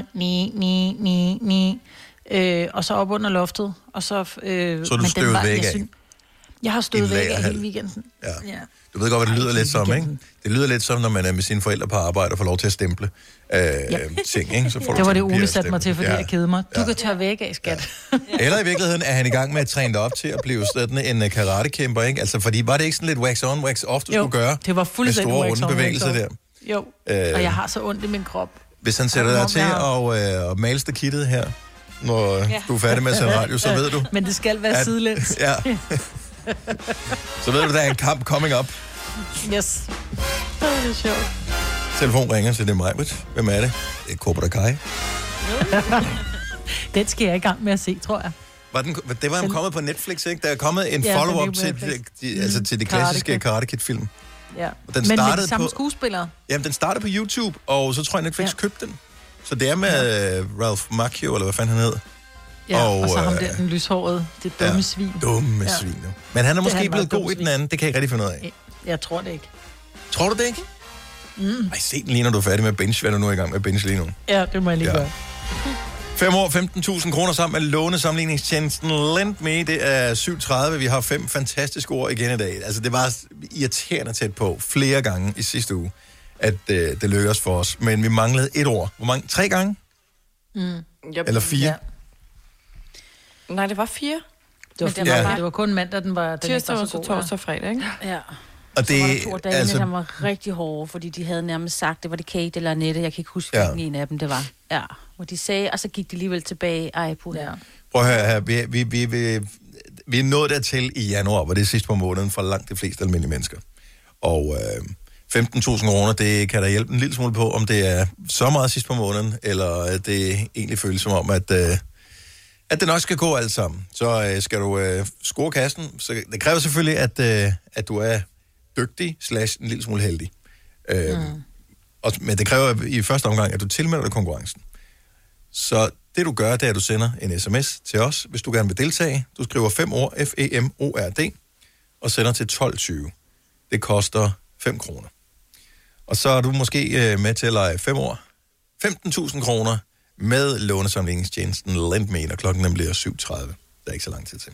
og så op under loftet. Og så du støvede væk af? Jeg har stået en væk af lagerhal. hele weekenden. Ja. Ja. Du ved godt, hvad det lyder lidt som, ikke? Det lyder lidt som, når man er med sine forældre på arbejde og får lov til at stemple ting, ikke? Så får Det var det, papir Ole at satte mig stemple. til, fordi jeg kedede mig. Du kan tørre væk af, skat. Eller i virkeligheden er han i gang med at træne dig op til at blive sådan en karatekæmper, ikke? Altså, fordi var det ikke sådan lidt wax on, wax off, du skulle gøre? Det var fuldstændig med store wax on, runde bevægelser wax der. Jo, og jeg har så ondt i min krop. Hvis han sætter dig til at male stakittet her, når du er færdig med at sende radio, så ved du... Men det skal være sidelæns. Ja. Så ved du, der er en kamp coming up. Yes. Det er sjovt. Telefon ringer, så det er Majbrit. Hvem er det? Det er Cobra Kai. Den skal jeg i gang med at se, tror jeg. Det var kommet på Netflix, ikke? Der er kommet en follow-up til de klassiske Karate Kid-film. Ja. Den Men med de på samme skuespillere. Jamen, den startede på YouTube, og så tror jeg, Netflix købte den. Så det er med Ralph Macchio, eller hvad fanden han hed. Ja, og så ham der, den lyshårede, det dumme svin. Dumme svin. Men han er måske blevet god i den anden, det kan jeg ikke rigtig finde ud af. Jeg tror det ikke. Tror du det ikke? Ej, se den lige, når du er færdig med bench, hvad du nu er i gang med bench lige nu. Ja, det må jeg lige gøre. 5 år, 15.000 kroner sammen med lånesamligningstjenesten LendMe. Det er 7.30. Vi har 5 fantastiske ord igen i dag. Altså, det var irriterende tæt på flere gange i sidste uge, at det lykkedes for os. Men vi manglede 1 ord. Hvor mange? 3 gange? Eller 4? Ja. Nej, det var 4. Det var kun mandag, den var tirsdag, så god. torsdag og fredag, ikke? Ja. Og det, så var der 2 dage, altså, der var rigtig hårde, fordi de havde nærmest sagt, det var det Kate eller Annette, jeg kan ikke huske, hvilken en af dem det var. Ja, hvor de sagde, og så gik de alligevel tilbage. Ej, på her. Prøv at høre her, vi er nået dertil i januar, hvor det er sidst på måneden for langt de fleste almindelige mennesker. Og 15.000 kroner, det kan der hjælpe en lille smule på, om det er så meget sidst på måneden, eller det egentlig føles som om, at det nok skal gå alt sammen. Så skal du score kassen. Så det kræver selvfølgelig, at du er dygtig / en lille smule heldig. Men det kræver i første omgang, at du tilmelder dig konkurrencen. Så det du gør, det er, at du sender en sms til os, hvis du gerne vil deltage. Du skriver 5 ord, FEMORD, og sender til 1220. Det koster 5 kroner. Og så er du måske med til at lege 5 år. 15.000 kroner med lånesamligningstjenesten LendMe, og klokken bliver 7.30. Der er ikke så lang tid til.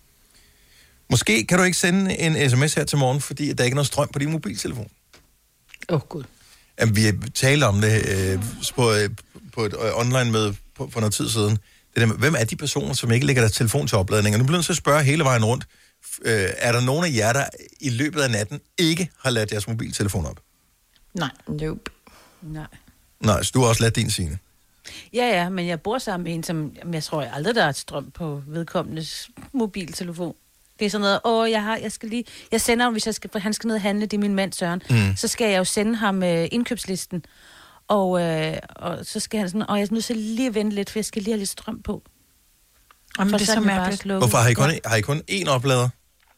Måske kan du ikke sende en sms her til morgen, fordi der ikke er noget strøm på din mobiltelefon. Gud. Jamen, vi talte om det på et online-møde for noget tid siden. Det der med, hvem er de personer, som ikke lægger deres telefon til opladning? Og nu bliver jeg så at spørge hele vejen rundt. Er der nogen af jer, der i løbet af natten ikke har ladt jeres mobiltelefon op? Nej. Nope. Nej, så du har også ladt din, Signe. Ja, men jeg bor sammen med en, som jeg tror aldrig, der er et strøm på vedkommendes mobiltelefon. Det er sådan noget, jeg sender ham, hvis han skal ned og handle, det er min mand Søren, så skal jeg jo sende ham indkøbslisten, og så skal han sådan, jeg er nødt til lige at vente lidt, for jeg skal lige have lidt strøm på. Jamen, det er så mærkeligt. Hvorfor har I kun én oplader?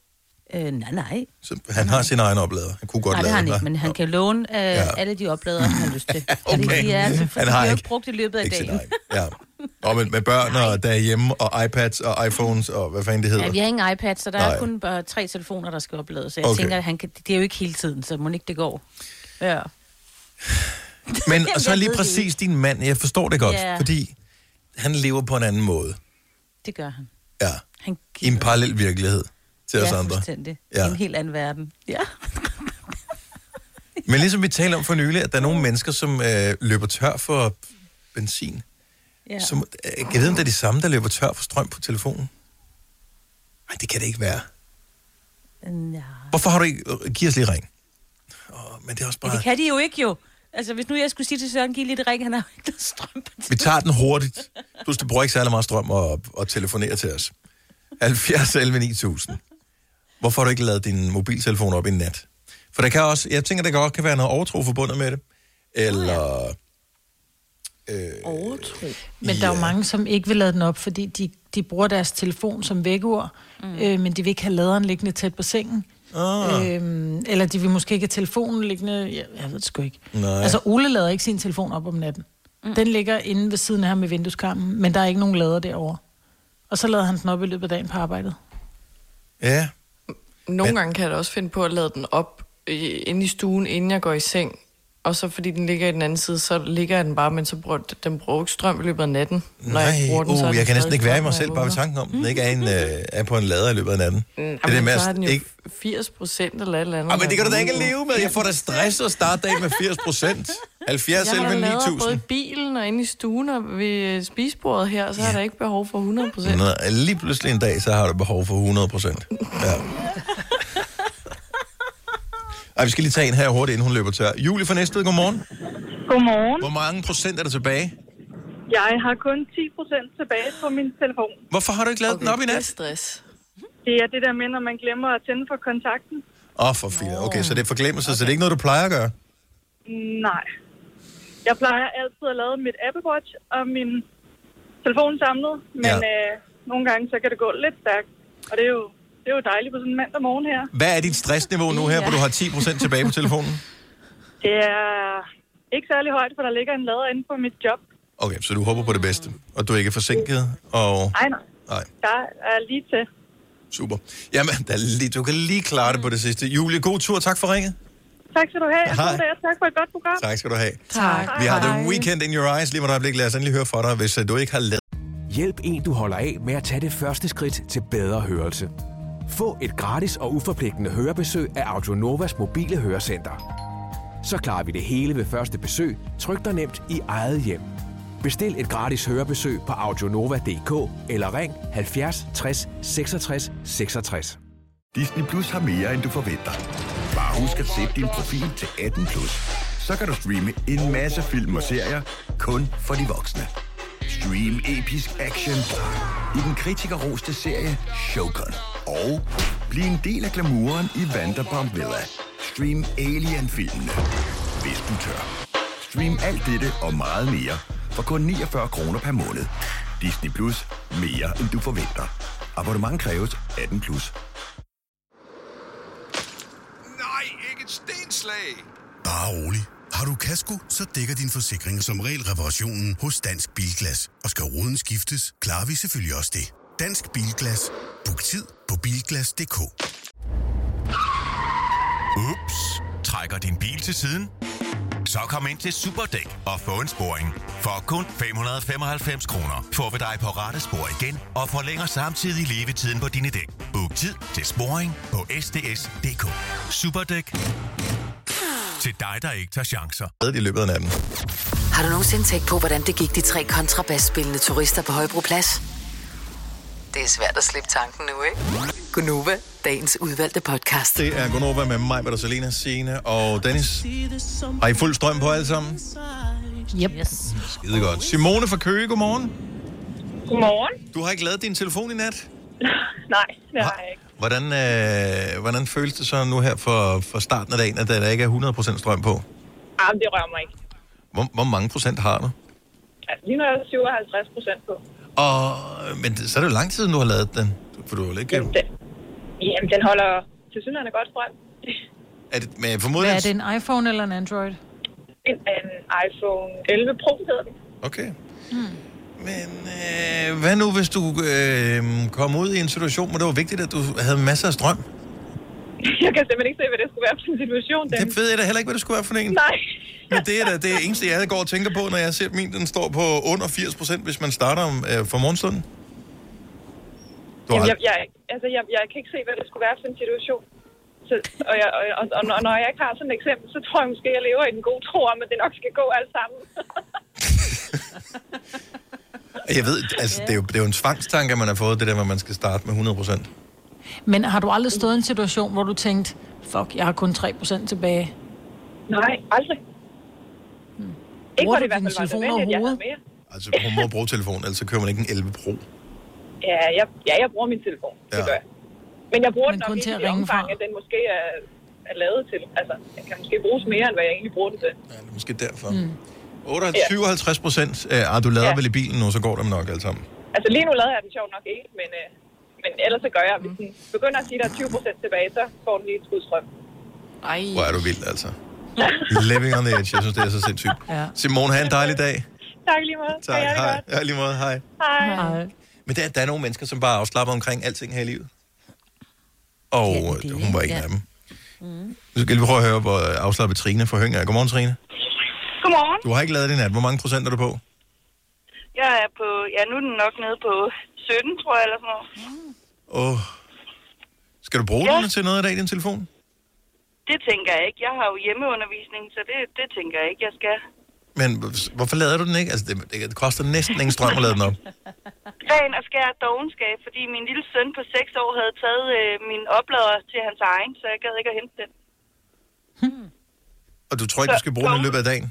Nej. Så han har sin egen oplader. Han kunne godt lade det. Nej, det har han ikke, men han kan låne alle de opladere, han har lyst til. Okay. Han har ikke brugt i løbet af dagen. Ja. Og med børn og derhjemme, og iPads og iPhones, og hvad fanden det hedder. Ja, vi har ingen iPads, så der er kun bare 3 telefoner, der skal oplades. Så jeg tænker, at det er jo ikke hele tiden, så må ikke det går. Ja. Men og så lige præcis din mand, jeg forstår det godt, fordi han lever på en anden måde. Det gør han. Ja, i en parallel virkelighed til os andre. Fuldstændig. Ja, en helt anden verden. Ja. Men ligesom vi talte om for nylig, at der er nogle mennesker, som løber tør for benzin. Ja. Som, kan jeg vide, om det er de samme, der løber tør for strøm på telefonen? Nej, det kan det ikke være. Ja. Hvorfor har du ikke... Giv os lige ring. Men det er også bare... Ja, det kan de jo ikke jo. Altså, hvis nu jeg skulle sige til Søren, giv lige det ring, han har ikke noget strøm på telefonen. Vi tager den hurtigt. Du bruger ikke særlig meget strøm og telefonere til os. 70 11 9000. Hvorfor har du ikke lavet din mobiltelefon op i nat? For der kan også... Jeg tænker, der godt kan være noget overtro forbundet med det. Eller... overtro. Men der er jo mange, som ikke vil lade den op, fordi de bruger deres telefon som vækkeur, men de vil ikke have laderen liggende tæt på sengen. Eller de vil måske ikke have telefonen liggende... Jeg ved det sgu ikke. Nej. Altså, Ole lader ikke sin telefon op om natten. Den ligger inde ved siden af ham med vindueskarmen, men der er ikke nogen lader derovre. Og så lader han den op i løbet af dagen på arbejdet. Ja. Nogle gange kan jeg da også finde på at lade den op inde i stuen, inden jeg går i seng. Og så fordi den ligger i den anden side, så ligger den bare, men så bruger den ikke strøm i løbet af natten. Når jeg bruger den, så jeg kan næsten ikke være i mig selv, bare ved tanken om, den ikke er på en lader i løbet af natten. Jamen, så har den jo 80% eller et eller andet. Men det kan du da ikke leve med. Jeg får da stress og starte dag med 80%. 70 selv med 9.000. Jeg har lavet både i bilen og inde i stuen og ved spisebordet her, så har der ikke behov for 100%. Lige pludselig en dag, så har du behov for 100%. Ja. Ej, vi skal lige tage en her hurtigt, inden hun løber tør. Julie fra Næstved, godmorgen. Godmorgen. Hvor mange procent er der tilbage? Jeg har kun 10% tilbage på min telefon. Hvorfor har du ikke lavet den op i nat? Det er stress. Det er det der med, når man glemmer at tænde for kontakten. For fire. Okay, så det er forglemmelse, så det er ikke noget, du plejer at gøre? Nej. Jeg plejer altid at lade mit Apple Watch og min telefon samlet, men nogle gange så kan det gå lidt stærkt, og det er jo dejligt på sådan en mandag morgen her. Hvad er dit stressniveau nu her, hvor du har 10% tilbage på telefonen? Det er ikke særlig højt, for der ligger en lader inde på mit job. Okay, så du håber på det bedste, og du er ikke forsinket? Nej. Der er lige til. Super. Jamen, du kan lige klare det på det sidste. Julie, god tur. Tak for ringet. Tak skal du have. Tak for et godt program. Tak skal du have. Tak. Vi har The Weekend in Your Eyes. Lige med et øjeblik. Lad os endelig høre fra dig, hvis du ikke har lavet. Hjælp en, du holder af med at tage det første skridt til bedre hørelse. Få et gratis og uforpligtende hørebesøg af Audionovas mobile hørecenter. Så klarer vi det hele ved første besøg, tryk dig nemt i eget hjem. Bestil et gratis hørebesøg på audionova.dk eller ring 70 60 66 66. Disney Plus har mere, end du forventer. Bare husk at sætte din profil til 18+. Så kan du streame en masse film og serier kun for de voksne. Stream episk action i den kritikerroste serie Shogun. Og bliv en del af glamouren i Vanderpump Villa. Stream Alien-filmene, hvis du tør. Stream alt dette og meget mere for kun 49 kroner per måned. Disney Plus. Mere, end du forventer. Abonnement kræves 18+. Nej, ikke et stenslag! Bare rolig. Har du kasko, så dækker din forsikring som regel reparationen hos Dansk Bilglas. Og skal ruden skiftes, klarer vi selvfølgelig også det. Dansk Bilglas. Book tid på bilglas.dk. Ups. Trækker din bil til siden? Så kom ind til Superdæk og få en sporing. For kun 595 kroner får vi dig på rette spor igen og forlænger samtidig levetiden på dine dæk. Book tid til sporing på sds.dk. Superdæk. Til dig, der ikke tager chancer. I løbet af natten. Har du nogensinde tænkt på, hvordan det gik de 3 kontrabasspillende turister på Højbroplads? Det er svært at slippe tanken nu, ikke? Gunova, dagens udvalgte podcast. Det er Gunova med mig, Peter, Selina, Signe og Dennis. Har I fuld strøm på alle sammen? Yep. Skide godt. Simone fra Køge, godmorgen. Godmorgen. Du har ikke lavet din telefon i nat? Nej, det har jeg ikke. Hvordan føles det så nu her for starten af dagen, at der ikke er 100% strøm på? Jamen, det rører mig ikke. Hvor mange procent har du? Altså, lige nu er der 57% på. Men så er det jo lang tid, du har lavet den. For du har ikke... Jamen, den holder til synligheden godt strøm. Men formodentlig... Hvad er det, en iPhone eller en Android? En iPhone 11 Pro hedder den. Okay. Men hvad nu, hvis du kom ud i en situation, hvor det var vigtigt, at du havde masser af strøm? Jeg kan simpelthen ikke se, hvad det skulle være for en situation. Det ved jeg da heller ikke, hvad det skulle være for en. Nej. Men det er da det eneste, jeg går og tænker på, når jeg ser min, den står på under 80%, hvis man starter for morgenstunden. Jamen, jeg kan ikke se, hvad det skulle være for en situation. Så, og når jeg ikke har sådan et eksempel, så tror jeg måske, jeg lever i den gode tro om, at det nok skal gå alt sammen. Jeg ved, altså, det er jo en tvangstanke, man har fået, det der, hvor man skal starte med 100%. Men har du aldrig stået i en situation, hvor du tænkte, fuck, jeg har kun 3% tilbage? Nej, aldrig. Ikke hvor det i hvert fald var nødvendigt, at jeg havde mere. Altså, hun må bruge telefonen, ellers så kører man ikke en 11 Pro. Ja, jeg bruger min telefon. Det gør jeg. Men jeg bruger den nok ikke i det omfang, at den måske er lavet til. Altså, den kan måske bruges mere, end hvad jeg egentlig bruger det til. Ja, det er måske derfor. 57%. Du lader vel i bilen nu, så går dem nok alle sammen. Altså, lige nu lader jeg den sjovt nok ikke, men ellers så gør jeg, hvis den begynder at sige, at der er 20% tilbage, så får den lige et skudstrøm. Hvor er du vild, altså. Living on the edge. Jeg synes, det er så sindssygt. Ja. Simone, have en dejlig dag. Tak lige måde. Tak, hej. Ja, lige måde, hej. Hej. Men der er nogle mennesker, som bare afslapper omkring alting her i livet. Og hun var en af dem. Nu skal vi prøve at høre, hvor afslappet Trine fra Høng er. Godmorgen, Trine. Godmorgen. Du har ikke lavet din app. Hvor mange procent er du på? Jeg er på, nu er den nok nede på 17, tror jeg, eller sådan noget. Skal du bruge den til noget i dag, din telefon? Det tænker jeg ikke. Jeg har jo hjemmeundervisning, så det tænker jeg ikke, jeg skal. Men hvorfor lader du den ikke? Altså, det koster næsten ingen strøm at lade den op. Ren og skær dovenskab, fordi min lille søn på 6 år havde taget min oplader til hans egen, så jeg gad ikke at hente den. Og du tror ikke, du skal bruge den i løbet af dagen?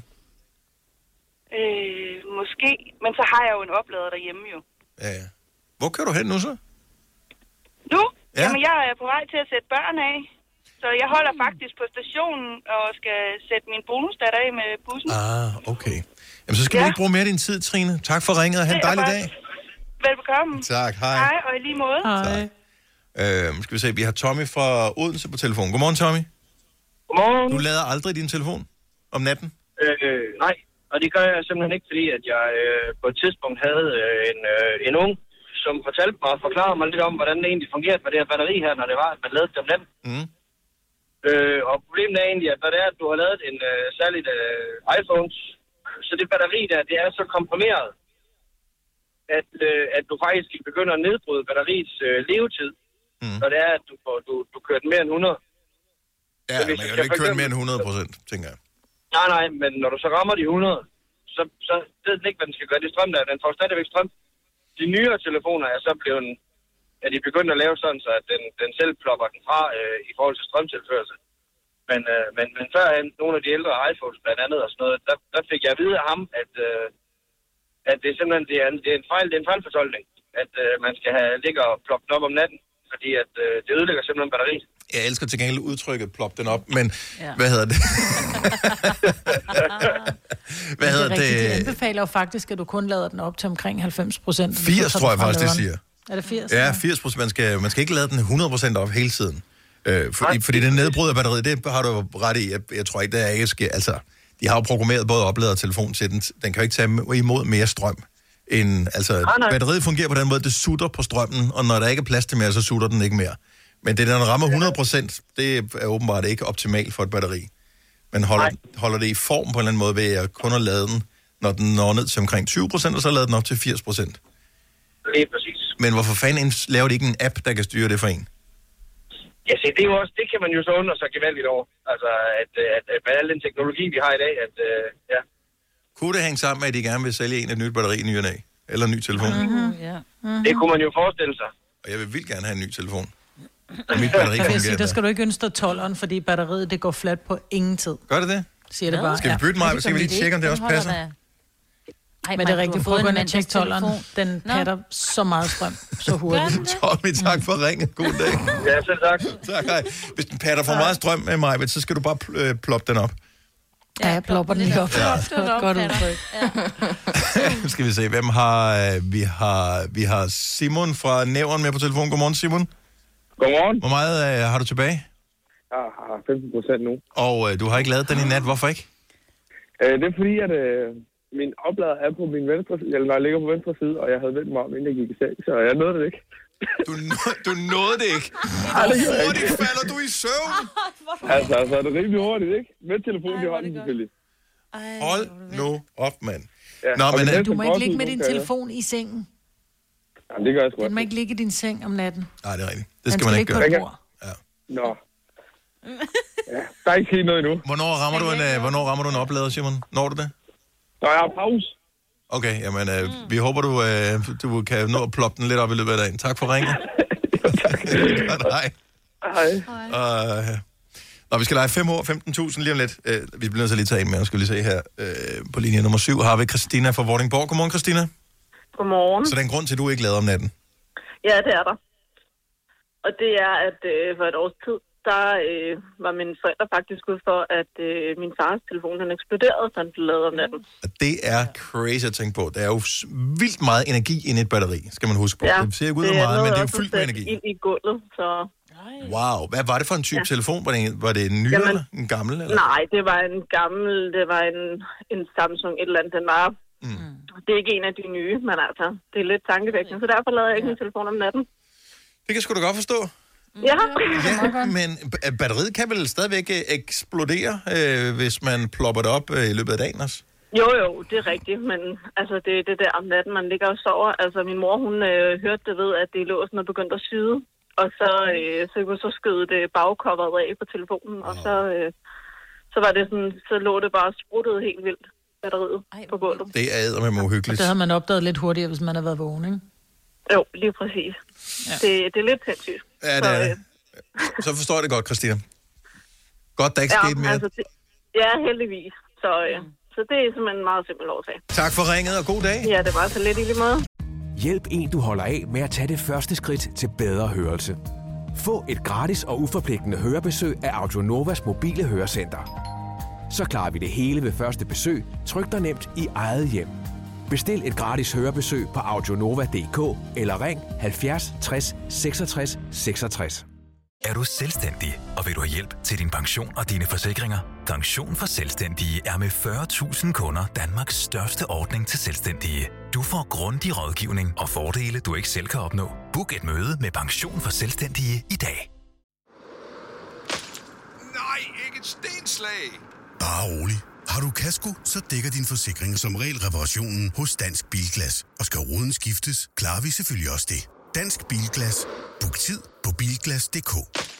Måske, men så har jeg jo en oplader derhjemme jo. Ja. Hvor kører du hen nu så? Nu? Ja. Jamen, jeg er på vej til at sætte børn af. Så jeg holder faktisk på stationen og skal sætte min bonusdatter af med bussen. Okay. Jamen, så skal vi ikke bruge mere af din tid, Trine. Tak for ringet, og have en dejlig dag. Velbekomme. Tak, hej. Hej, og i lige måde. Hej. Skal vi se, vi har Tommy fra Odense på telefon. Godmorgen, Tommy. Godmorgen. Du lader aldrig din telefon om natten? Nej, og det gør jeg simpelthen ikke, fordi at jeg på et tidspunkt havde en ung, som fortalte mig og forklarede mig lidt om, hvordan det egentlig fungerede med det her batteri her, når det var, at man lavede det om natten. Og problemet er egentlig, at når det er, at du har lavet en særligt iPhones, så det batteri der, det er så komprimeret, at du faktisk begynder at nedbryde batteriets levetid, når det er, at du kører den mere end 100. Ja, men jeg vil ikke køre den mere end 100%, tænker jeg. Nej, men når du så rammer de 100, så ved den ikke, hvad den skal gøre. Det strøm der, den får stadigvæk strøm. De nyere telefoner er så blevet, at de begynder at lave sådan, så at den selv plopper den fra i forhold til strømtilførsel. Men førhen, nogle af de ældre iPhones blandt andet og sådan noget, der fik jeg at vide af ham, at det er simpelthen det er en fejl, det er en fejlfortolkning, at man skal ligge og ploppe den op om natten, fordi at det ødelægger simpelthen batteriet. Jeg elsker til gengæld udtrykket, plop den op, men hvad hedder det? Hvad hedder det? De anbefaler jo faktisk, at du kun lader den op til omkring 90%. 80, tror jeg faktisk, det siger. Er det 80? Ja, 80%. Man skal ikke lade den 100% op hele tiden. Fordi den nedbryder batteriet, det har du jo ret i. Jeg tror ikke, der er ikke sker. Altså, de har jo programmeret både oplader og telefon til den. Den kan jo ikke tage imod mere strøm. Batteriet fungerer på den måde, det sutter på strømmen, og når der ikke er plads til mere, så sutter den ikke mere. Men det, der rammer 100%, det er åbenbart ikke optimalt for et batteri. Man holder det i form på en eller anden måde ved at kun at lade den, når den når ned til omkring 20%, og så lader den op til 80%. Lige præcis. Men hvorfor fanden laver de ikke en app, der kan styre det for en? Ja, se, det er jo også, det kan man jo så undre sig gevaldigt over. Altså, at med al den teknologi, vi har i dag, ja. Kunne det hænge sammen med, at de gerne vil sælge et nyt batteri i ny og næ? Eller en ny telefon? Det kunne man jo forestille sig. Og jeg vil vildt gerne have en ny telefon. Og mit batteri fungerer. Der skal du ikke ønske dig 12'eren, fordi batteriet, det går fladt på ingen tid. Gør det det? Siger det bare. Skal vi bytte mig? Skal vi lige tjekke, om det også passer? Men det er rigtigt. Prøv at gå ind og tjekke 12'eren. Den patter så meget strøm, så hurtigt. Tommy, tak for ringet. God dag. Ja, selv tak. Tak, hej. Hvis den patter for meget strøm med mig, så skal du bare ploppe den op. Ja, jeg plopper den lige op. Ja. Godt udtryk. Skal vi se, hvem har... Vi har Simon fra Nævren med på telefon. Godmorgen, Simon. Godmorgen. Hvor meget har du tilbage? Jeg har 15% nu. Og du har ikke lavet den i nat. Hvorfor ikke? Det er fordi, at min oplader er på min venstre side, eller når jeg ligger på venstre side, og jeg havde vendt mig om, inden jeg gik i seng, så jeg nåede det ikke. Du nåede det ikke? Hvor hurtigt falder du i søvn? Altså, er det rimelig hurtigt, ikke? Med telefonen i hånden, selvfølgelig. Hold nu op, mand. Ja, nå, men, du må ikke ligge med din telefon i sengen. Jamen, det gør jeg sgu. Den må ikke ligge i din seng om natten. Nej, det er rigtigt. Det skal man ikke gøre. Ja. Nå. Ja, der er ikke helt noget endnu. Hvornår rammer du en oplader, Simon? Når du det? Når jeg har pause. Okay, jamen, vi håber, du kan nå at ploppe den lidt op i løbet af dagen. Tak for ringen. Tak. Hej. Hej. Nå, vi skal lege 5 år, 15.000 lige om lidt. Vi bliver nødt til at lige tage en med, skal vi se her. På linje nummer 7 har vi Christina fra Vordingborg. Godmorgen, Christina. Godmorgen. Så der er en grund til, at du ikke lavede om natten? Ja, det er der. Og det er, at for et års tid, der var mine forældre faktisk ud for, at min fars telefon, han eksploderede, så han blev lavet om natten. Og det er crazy at tænke på. Der er jo vildt meget energi i et batteri, skal man huske på. Ja, det ser ikke ud af meget, men det er jo fyldt med energi. Ind i gulvet, så... Wow, hvad var det for en type telefon? Var det en ny eller en gammel? Eller? Nej, det var en gammel, det var en Samsung et eller andet, den var... Det er ikke en af de nye, men altså, det er lidt tankevækkende, så derfor lavede jeg ikke min telefon om natten. Det kan jeg sgu da godt forstå. Ja. Men batteriet kan vel stadigvæk eksplodere, hvis man plopper det op i løbet af dagen også? Jo, det er rigtigt, men altså, det der om natten, man ligger og sover. Altså, min mor, hun hørte det ved, at det lå sådan og begyndte at syde. Og så skød det bagcoveret af på telefonen, og så var det sådan, så lå det bare spruttet helt vildt, batteriet på gulvet. Det er eddermame uhyggeligt. Og det havde man opdaget lidt hurtigere, hvis man havde været vågen, ikke? Jo, lige præcis. Ja. Det er lidt sindssygt. Ja, det er det. Så forstår jeg det godt, Christina. Godt, der ikke skete mere. Altså, ja, heldigvis. Så det er simpelthen en meget simpel årsag. Tak for ringet, og god dag. Ja, det var så lidt i lige måde. Hjælp en, du holder af med at tage det første skridt til bedre hørelse. Få et gratis og uforpligtende hørebesøg af Audionovas mobile hørecenter. Så klarer vi det hele ved første besøg, tryk dig nemt i eget hjem. Bestil et gratis hørebesøg på audionova.dk eller ring 70 60 66 66. Er du selvstændig, og vil du have hjælp til din pension og dine forsikringer? Pension for Selvstændige er med 40.000 kunder Danmarks største ordning til selvstændige. Du får grundig rådgivning og fordele, du ikke selv kan opnå. Book et møde med Pension for Selvstændige i dag. Nej, ikke et stenslag! Bare rolig. Har du kasko, så dækker din forsikring som regel reparationen hos Dansk Bilglas. Og skal ruden skiftes, klarer vi selvfølgelig også det. Dansk Bilglas. Book tid på bilglas.dk.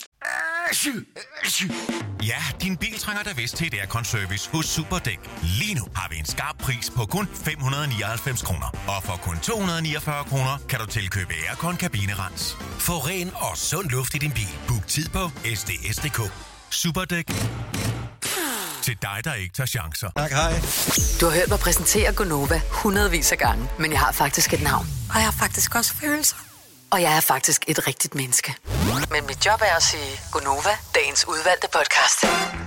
Ja, din bil trænger da vist til et aircon-service hos Superdæk. Lige nu har vi en skarp pris på kun 599 kroner. Og for kun 249 kroner kan du tilkøbe aircon-kabinerens. Få ren og sund luft i din bil. Book tid på sds.dk. Superdæk. Til dig, der ikke tager chancer. Tak, hej. Du har hørt mig præsentere Gonova hundredvis af gange, men jeg har faktisk et navn. Og jeg har faktisk også følelser. Og jeg er faktisk et rigtigt menneske. Men mit job er at sige Gonova, dagens udvalgte podcast.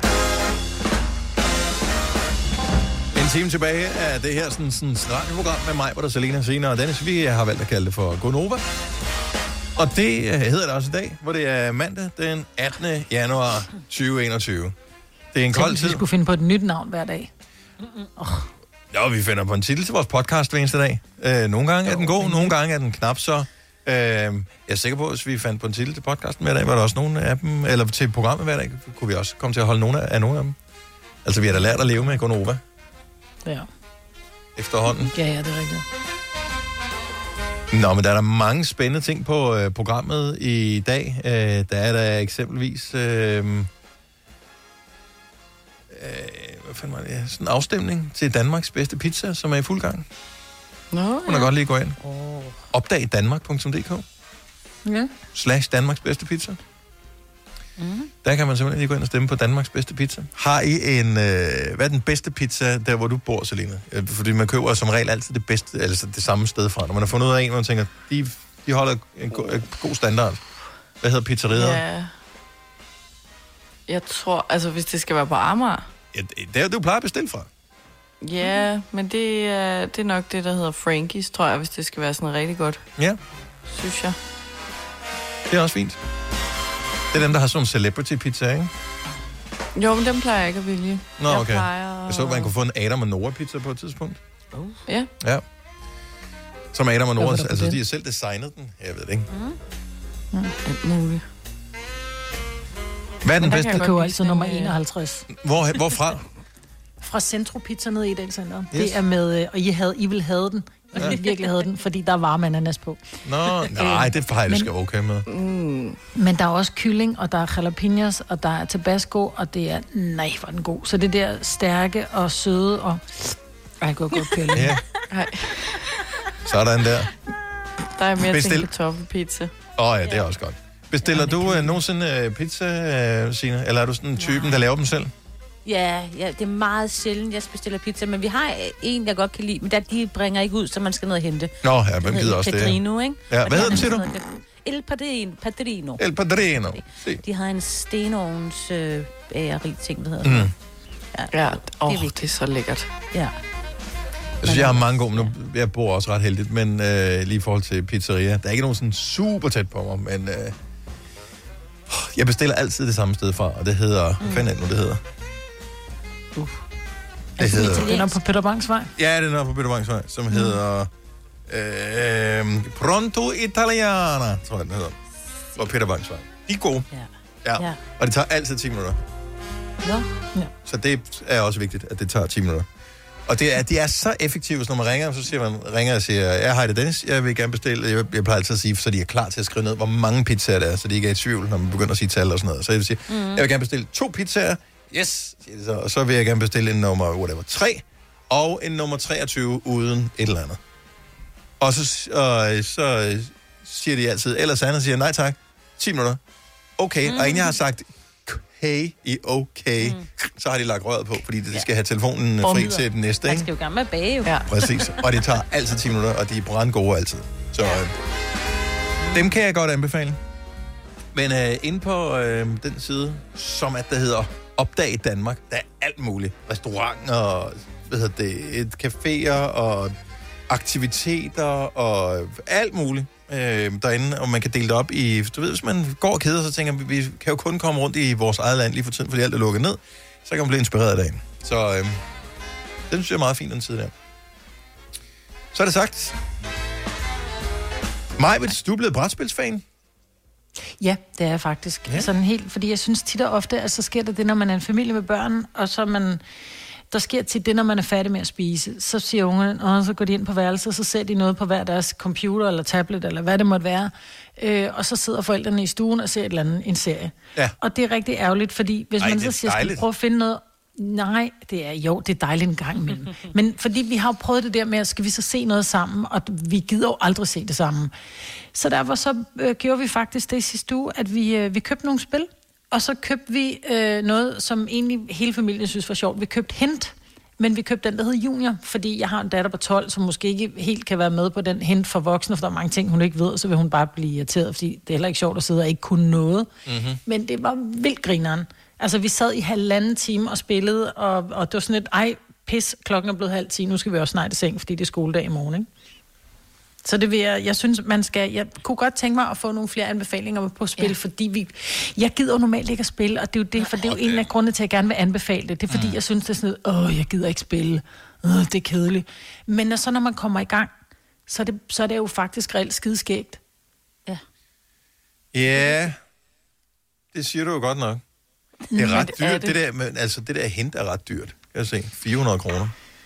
En time tilbage af det her sådan radioprogram med mig, hvor der Selina, Sina og Dennis. Vi har valgt at kalde det for Gonova. Og det hedder det også i dag, hvor det er mandag den 18. januar 2021. Det er en kold tid. Vi skulle finde på et nyt navn hver dag. Ja, vi finder på en titel til vores podcast hver eneste dag. Nogle gange er den god, nogle gange er den knap så. Jeg er sikker på, at hvis vi fandt på en titel til podcasten hver dag, var der også nogle af dem, eller til programmet hver dag, kunne vi også komme til at holde nogle af dem. Altså, vi har da lært at leve med Gonova. Ja. Efterhånden. Ja, det er rigtigt. Nå, men der er der mange spændende ting på programmet i dag. Der er der eksempelvis... hvad fanden var det? Sådan en afstemning til Danmarks bedste pizza, som er i fuld gang. Hun kan godt lige gå ind. Opdag danmark.dk / Danmarks bedste pizza. Der kan man simpelthen lige gå ind og stemme på Danmarks bedste pizza. Har I en... hvad er den bedste pizza, der hvor du bor, Selina? Fordi man køber som regel altid det bedste, altså det samme sted fra. Når man har fundet ud af en, hvor man tænker, de holder en god standard. Hvad hedder pizzeriet? Ja. Jeg tror, altså hvis det skal være på Amager. Ja, det er du plejer at bestille fra. Ja, men det er nok det, der hedder Frankies, tror jeg, hvis det skal være sådan rigtig godt. Ja. Synes jeg. Det er også fint. Det er dem, der har sådan nogle celebrity-pizza, ikke? Jo, men dem plejer jeg ikke at vælge. Nå, okay. Jeg så, at man kunne få en Adam og Nora-pizza på et tidspunkt. Ja. Ja. Som Adam og Nora, altså de har selv designet den. Jeg ved det ikke. Det er muligt. Hvad er den bedste? Det køber altid nummer 51. Hvorfra? Fra Centro Pizza nede i Edalcenteret. Yes. Det er med, og I vil have den. Og I virkelig havde den, fordi der var ananas på. Nå, nej, det har jeg skal okay med. Men der er også kylling, og der er jalapenos, og der er tabasco, og det er, nej, hvor er den god. Så det der stærke og søde, og... jeg kan godt køre lidt. Ja. Sådan der. Der er mere til kartoffelpizza. Ja, det er også godt. Bestiller du nogensinde pizza, Signe? Eller er du sådan en typen, der laver dem selv? Ja, det er meget sjældent, jeg bestiller pizza, men vi har en, jeg godt kan lide, men de bringer ikke ud, så man skal ned og hente. Nå, ja, hvem gider også det? Padrino, ikke? Ja, hvad hedder den, siger du? El Padrino. El Padrino. De har en stenovns bageri ting, hvad hedder det? Ja, det er så lækkert. Ja. Jeg synes, jeg har mange gode, men jeg bor også ret heldigt, men lige i forhold til pizzeria, der er ikke nogen sådan super tæt på mig, men jeg bestiller altid det samme sted fra, og det hedder, hvad fanden er det nu, det hedder? Det hedder... Den er på Peter Bangs Vej? Ja, den er på Peter Bangs Vej, som hedder Pronto Italiana, tror jeg, den hedder. På Peter Bangs Vej. De er gode. Ja. Og det tager altid 10 minutter. Ja. Så det er også vigtigt, at det tager 10 minutter. Og de er så effektive, når man ringer, så ringer og siger, ja, hej, det er Dennis, jeg vil gerne bestille, jeg plejer altid at sige, så de er klar til at skrive ned, hvor mange pizzaer der er, så de ikke er i tvivl, når man begynder at sige tal og sådan noget. Så jeg vil sige, jeg vil gerne bestille 2 pizzaer, yes, og så vil jeg gerne bestille en nummer 3, og en nummer 23 uden et eller andet. Og så siger de altid, ellers andet siger nej tak, 10 minutter. Okay, og inden jeg har sagt hey i okay, så har de lagt røret på, fordi de skal have telefonen fri til den næste, ikke? Man skal jo gerne med bage, jo. Ja. Præcis, og det tager altid 10 minutter, og de er brandgode altid. Så dem kan jeg godt anbefale. Men inde på den side, som at der hedder Opdag Danmark, der er alt muligt. Restauranter, caféer og aktiviteter og alt muligt derinde, og man kan dele det op i, du ved, hvis man går og keder, så tænker vi kan jo kun komme rundt i vores eget land lige for tiden, fordi alt er lukket ned, så kan man blive inspireret af dagen. Så det synes jeg er meget fint, den side der. Så er det sagt. Majbet, du er blevet brætspilsfan? Ja, det er jeg faktisk. Ja. Sådan helt, fordi jeg synes tit og ofte, at så sker det, når man er en familie med børn, og så der sker tit det, når man er færdig med at spise. Så siger ungerne, så går de ind på værelset, så ser de noget på hver deres computer eller tablet, eller hvad det måtte være. Og så sidder forældrene i stuen og ser et eller andet, en serie. Ja. Og det er rigtig ærgerligt, fordi hvis man så siger, skal vi prøve at finde noget... Nej, det er dejligt en gang imellem. Men fordi vi har jo prøvet det der med, at skal vi så se noget sammen, og vi gider jo aldrig se det sammen. Så derfor så gjorde vi faktisk det i sidste uge, at vi købte nogle spil, og så købte vi noget, som egentlig hele familien synes var sjovt. Vi købte Hint, men vi købte den, der hed Junior, fordi jeg har en datter på 12, som måske ikke helt kan være med på den Hint for voksne, for der er mange ting, hun ikke ved, så vil hun bare blive irriteret, fordi det er heller ikke sjovt at sidde og ikke kunne noget. Mm-hmm. Men det var vildt grineren. Altså, vi sad i 1,5 time og spillede, og det var sådan et, pis, klokken er blevet 9:30, nu skal vi også snart i seng, fordi det er skoledag i morgen, ikke? Så det vil jeg synes, jeg kunne godt tænke mig at få nogle flere anbefalinger på spil, fordi jeg gider jo normalt ikke at spille, og det er jo det, for det er jo en af grundene til, at jeg gerne vil anbefale det. Det er fordi, jeg synes, det er sådan noget, jeg gider ikke spille, det er kedeligt. Men når man kommer i gang, så er det jo faktisk reelt skideskægt. Ja. Ja, det siger du jo godt nok. Det er ret dyrt, det der, men altså det der Hint er ret dyrt. Kan jeg se, 400 kroner.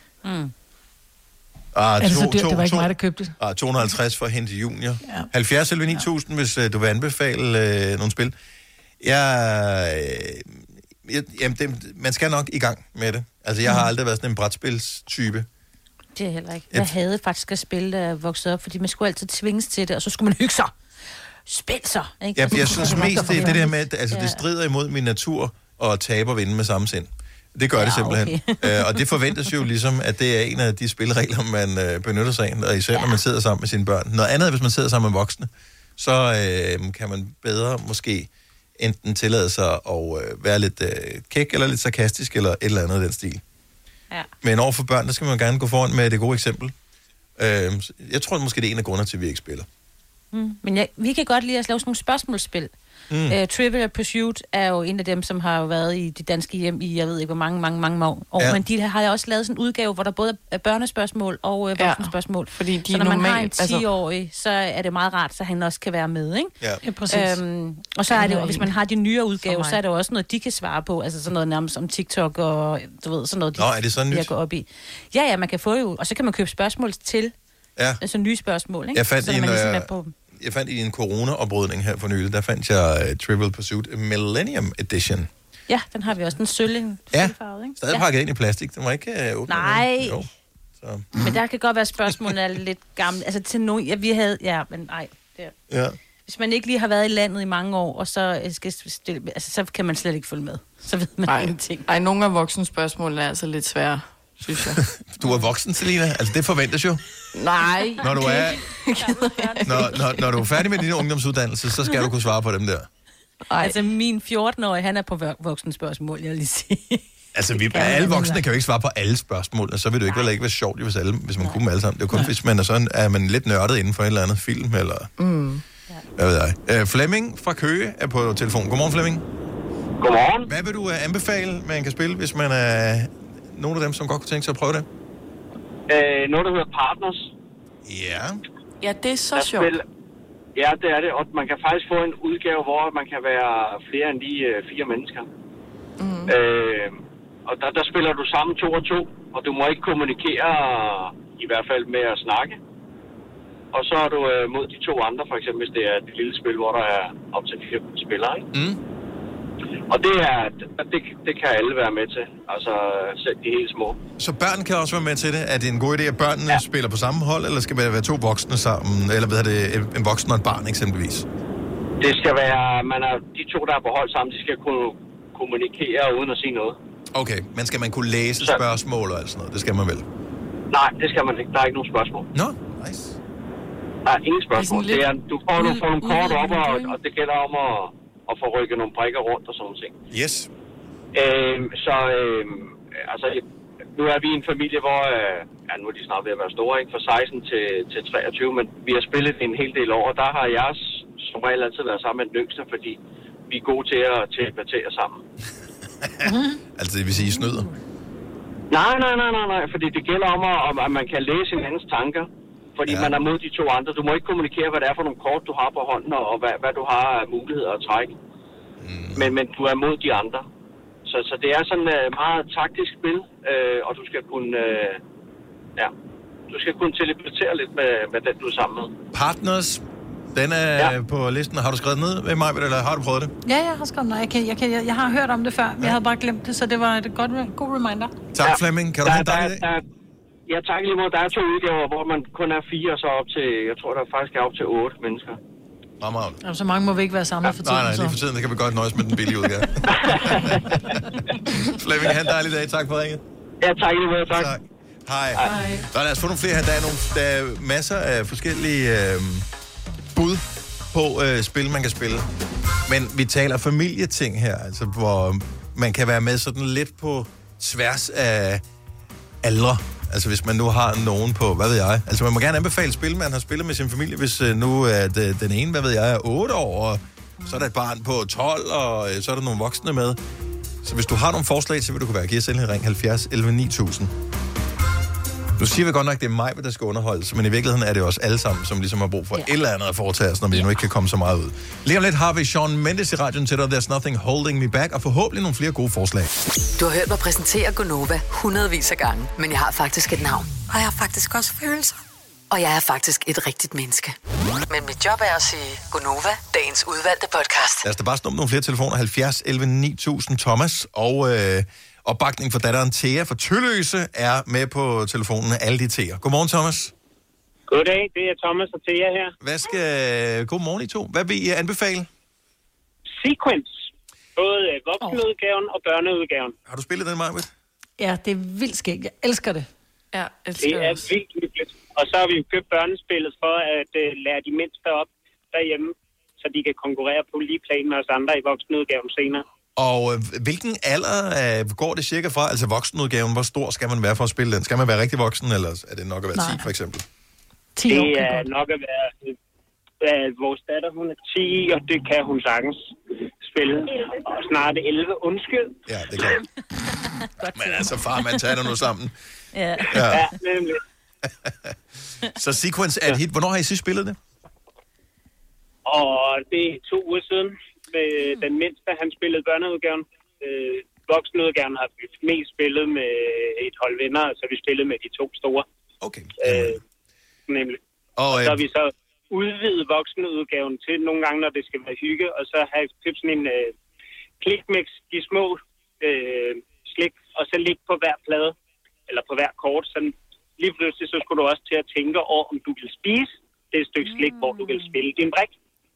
Er det så dyrt? Det var ikke mig, der købte det. 250 for Hint Junior. Ja. 70 eller 9000, hvis du vil anbefale nogle spil. Man skal nok i gang med det. Altså, jeg har aldrig været sådan en brætspilstype. Det er heller ikke. Jeg havde faktisk at spille, da jeg voksede op, fordi man skulle altid tvinges til det, og så skulle man hygge sig. Spil så, ikke? Ja, jeg synes mest, det der med, at det strider imod min natur og tabe og vinde med samme sind. Det gør det simpelthen. Okay. Og det forventes jo ligesom, at det er en af de spilregler, man benytter sig af, og især når man sidder sammen med sine børn. Noget andet, hvis man sidder sammen med voksne, så kan man bedre måske enten tillade sig at være lidt kæk, eller lidt sarkastisk, eller et eller andet af den stil. Ja. Men overfor børn, der skal man gerne gå foran med det gode eksempel. Jeg tror måske, det er en af grundene til, at vi ikke spiller. Men vi kan godt lide at lave sådan nogle spørgsmålsspil. Trivial Pursuit er jo en af dem, som har jo været i de danske hjem i, jeg ved ikke, hvor mange år. Ja. Men de har jo også lavet sådan en udgave, hvor der både er børnespørgsmål og voksenspørgsmål. Fordi de så når man har en 10-årig, så er det meget rart, så han også kan være med, ikke? Ja, præcis. Og så er det jo, hvis man har de nyere udgaver, så er det jo også noget, de kan svare på. Altså sådan noget nærmest om TikTok og, du ved, sådan noget, er det sådan nyt? Går op i. Ja, man kan få jo, og så kan man købe spørgsmål til, altså nye spørgsmål, ikke? Jeg fandt i en corona-oprydning her for nylig, der fandt jeg Trivial Pursuit Millennium Edition. Ja, den har vi også. Den sølvfarvet, ikke? Stadig pakket ind i plastik. Den var ikke åbnet. Nej. Så. Men der kan godt være spørgsmålene er lidt gamle. Altså til nogen, vi havde, men nej. Ja. Hvis man ikke lige har været i landet i mange år, og så skal stille, altså, så kan man slet ikke følge med. Så ved man ingenting. Nogle af voksne spørgsmålene er altså lidt svære, synes jeg. Du er voksen, Selina. Altså, det forventes jo. Nej. Når du er, når du er færdig med din ungdomsuddannelse, så skal du kunne svare på dem der. Altså, min 14-årige, han er på voksenspørgsmål, jeg vil lige sige. Altså, alle voksne kan jo ikke svare på alle spørgsmål, og så vil det jo ikke være sjovt, hvis man kunne dem alle sammen. Det er jo kun, hvis man er man lidt nørdet inden for et eller andet film, eller... Hvad ved jeg. Flemming fra Køge er på telefon. Godmorgen, Flemming. Godmorgen. Hvad vil du anbefale, man kan spille, hvis man er nogle af dem, som godt kunne tænke sig at prøve det? Noget, der hedder Partners. Ja. Ja, det er så sjovt. Ja, det er det, og man kan faktisk få en udgave, hvor man kan være flere end lige 4 mennesker. Mm. Og der spiller du sammen 2 og 2, og du må ikke kommunikere, i hvert fald med at snakke. Og så er du mod de 2 andre, for eksempel, hvis det er et lille spil, hvor der er op til 4 spillere, ikke? Mm. Og det kan alle være med til, altså selv de helt små. Så børn kan også være med til det? Er det en god idé, at børnene spiller på samme hold, eller skal det være 2 voksne sammen? Eller hvad er det, en voksen og et barn eksempelvis? Det skal være, de 2, der er på hold sammen, de skal kunne kommunikere uden at sige noget. Okay, men skal man kunne læse spørgsmål og alt sådan noget? Det skal man vel? Nej, det skal man ikke. Der er ikke nogen spørgsmål. Nå, nice. Der er ingen spørgsmål. Du får nogle kort op, og det gælder om at få rykket nogle brikker rundt og sådan noget ting. Yes. Altså, nu er vi en familie, hvor... nu er de snart ved at være store, ikke? Fra 16 til 23, men vi har spillet en hel del år, og der har jeg som regel altid været sammen med den yngste, fordi vi er gode til at debattere sammen. Altså, det vil sige snyder? Nej, fordi det gælder om, at man kan læse hinandens tanker, fordi man er mod de 2 andre. Du må ikke kommunikere, hvad det er for nogle kort, du har på hånden, og hvad du har af muligheder at trække. Men du er mod de andre. Så det er sådan et meget taktisk spil, og du skal kunne... du skal kunne teleportere lidt med den, du er sammen med. Partners, den er på listen. Har du skrevet ned med mig, eller har du prøvet det? Ja, jeg har skrevet ned. Jeg har hørt om det før, men jeg havde bare glemt det, så det var et god reminder. Tak, Flemming. Kan du have dig i dag? Ja, tak lige måde. Der er 2 udgaver, hvor man kun er 4, og så op til, jeg tror, der faktisk er op til 8 mennesker. Fremragende. Så mange må vi ikke være samlet for tiden. Nej, lige for tiden, der kan vi godt nøjes med den billige udgave. Flemming, have en dejlig dag. Tak for ringet. Ja, tak lige måde. Tak. Hej. Så lad os få nogle flere her. Der er masser af forskellige bud på spil, man kan spille. Men vi taler familieting her, altså hvor man kan være med sådan lidt på tværs af aldre. Altså hvis man nu har nogen på, hvad ved jeg. Altså man må gerne anbefale spil, man har spillet med sin familie, hvis nu er den ene, hvad ved jeg, er 8 år, og så er der et barn på 12, og så er der nogle voksne med. Så hvis du har nogle forslag, så vil du kunne være, giv os en ring 70 11 9000. Nu siger vi godt nok, at det er mig, der skal underholdes, men i virkeligheden er det også alle sammen, som ligesom har brug for et eller andet at foretage os, når vi nu ikke kan komme så meget ud. Lige om lidt har vi Shawn Mendes i radioen til dig, There's Nothing Holding Me Back, og forhåbentlig nogle flere gode forslag. Du har hørt mig præsentere Gonova hundredvis af gange, men jeg har faktisk et navn. Og jeg har faktisk også følelser. Og jeg er faktisk et rigtigt menneske. Men mit job er at sige Gonova, dagens udvalgte podcast. Lad os da bare snuppe nogle flere telefoner. 70 11 9000 Thomas og... opbakning for datteren Thea fra Tølløse er med på telefonen. Alle de Thea. Godmorgen, Thomas. Goddag, det er Thomas og Thea her. Godmorgen, I to. Hvad vil I anbefale? Sequence. Både voksenudgaven og børneudgaven. Har du spillet den, Marvitt? Ja, det er vildt skægt. Jeg elsker det. Ja, elsker det. Det er vildt hyggeligt. Og så har vi købt børnespillet for at lære de mindste op derhjemme, så de kan konkurrere på lige plan med os andre i voksenudgaven senere. Og hvilken alder går det cirka fra? Altså voksenudgaven, hvor stor skal man være for at spille den? Skal man være rigtig voksen, eller er det nok at være 10 for eksempel? 10 det er nok at være... vores datter, hun er 10, og det kan hun sagtens spille. Og snart 11, undskyld. Ja, det kan men altså, far, man tager det nu sammen. Ja, nemlig. Så Sequence er et hit. Hvornår har I sidst spillet det? Og det er 2 uger siden. Den mindste, han spillede børneudgaven. Voksenudgaven har vi mest spillet med et hold venner, så vi spillede med de 2 store. Okay. Nemlig. Og så har vi så udvidet voksenudgaven til nogle gange, når det skal være hygge, og så har jeg købt sådan en klikmix, de små slik, og så ligge på hver plade, eller på hver kort. Så lige pludselig så skulle du også til at tænke over, om du vil spise det stykke slik, hvor du vil spille din brik.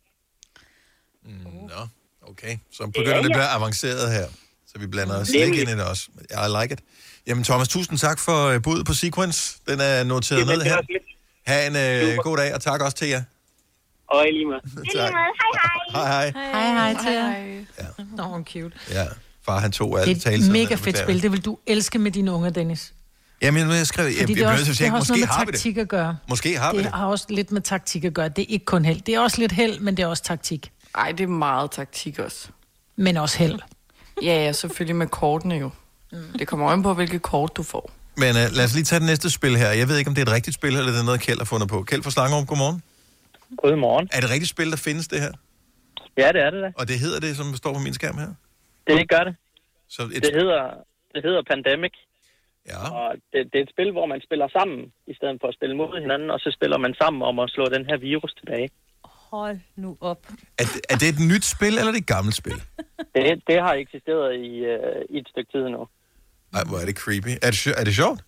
Nå, okay. Så begynder det at blive avanceret her. Så vi blander slik ind i det også. I like it. Jamen Thomas, tusind tak for budet på Sequence. Den er noteret ned her. Ha' en god dag, og tak også til jer. Og i lige måde. Tak. Hej. Hej til jer. Ja. Nå, cute. Ja, far han tog alle talelser. Det er et mega fedt spil. Det vil du elske med dine unger, Dennis. Jamen, jeg skrev... Det har også noget med taktik at gøre. Måske har vi det. Det har også lidt med taktik at gøre. Det er ikke kun held. Det er også lidt held, men det er også taktik. Ej, det er meget taktik også. Men også held. Ja, selvfølgelig med kortene jo. Det kommer øjen på, hvilke kort du får. Men lad os lige tage det næste spil her. Jeg ved ikke, om det er et rigtigt spil, eller det er noget, Kjeld har fundet på. Kjeld fra Slangerup, godmorgen. Godmorgen. Er det rigtigt spil, der findes det her? Ja, det er det da. Og det hedder det, som står på min skærm her? Det gør det. Så det hedder Pandemic. Ja. Og det er et spil, hvor man spiller sammen, i stedet for at spille mod hinanden, og så spiller man sammen om at slå den her virus tilbage. Hold nu op. Er det et nyt spil, eller er det et gammelt spil? Det har eksisteret i et stykke tid nu. Ej, hvor er det creepy. Er det sjovt?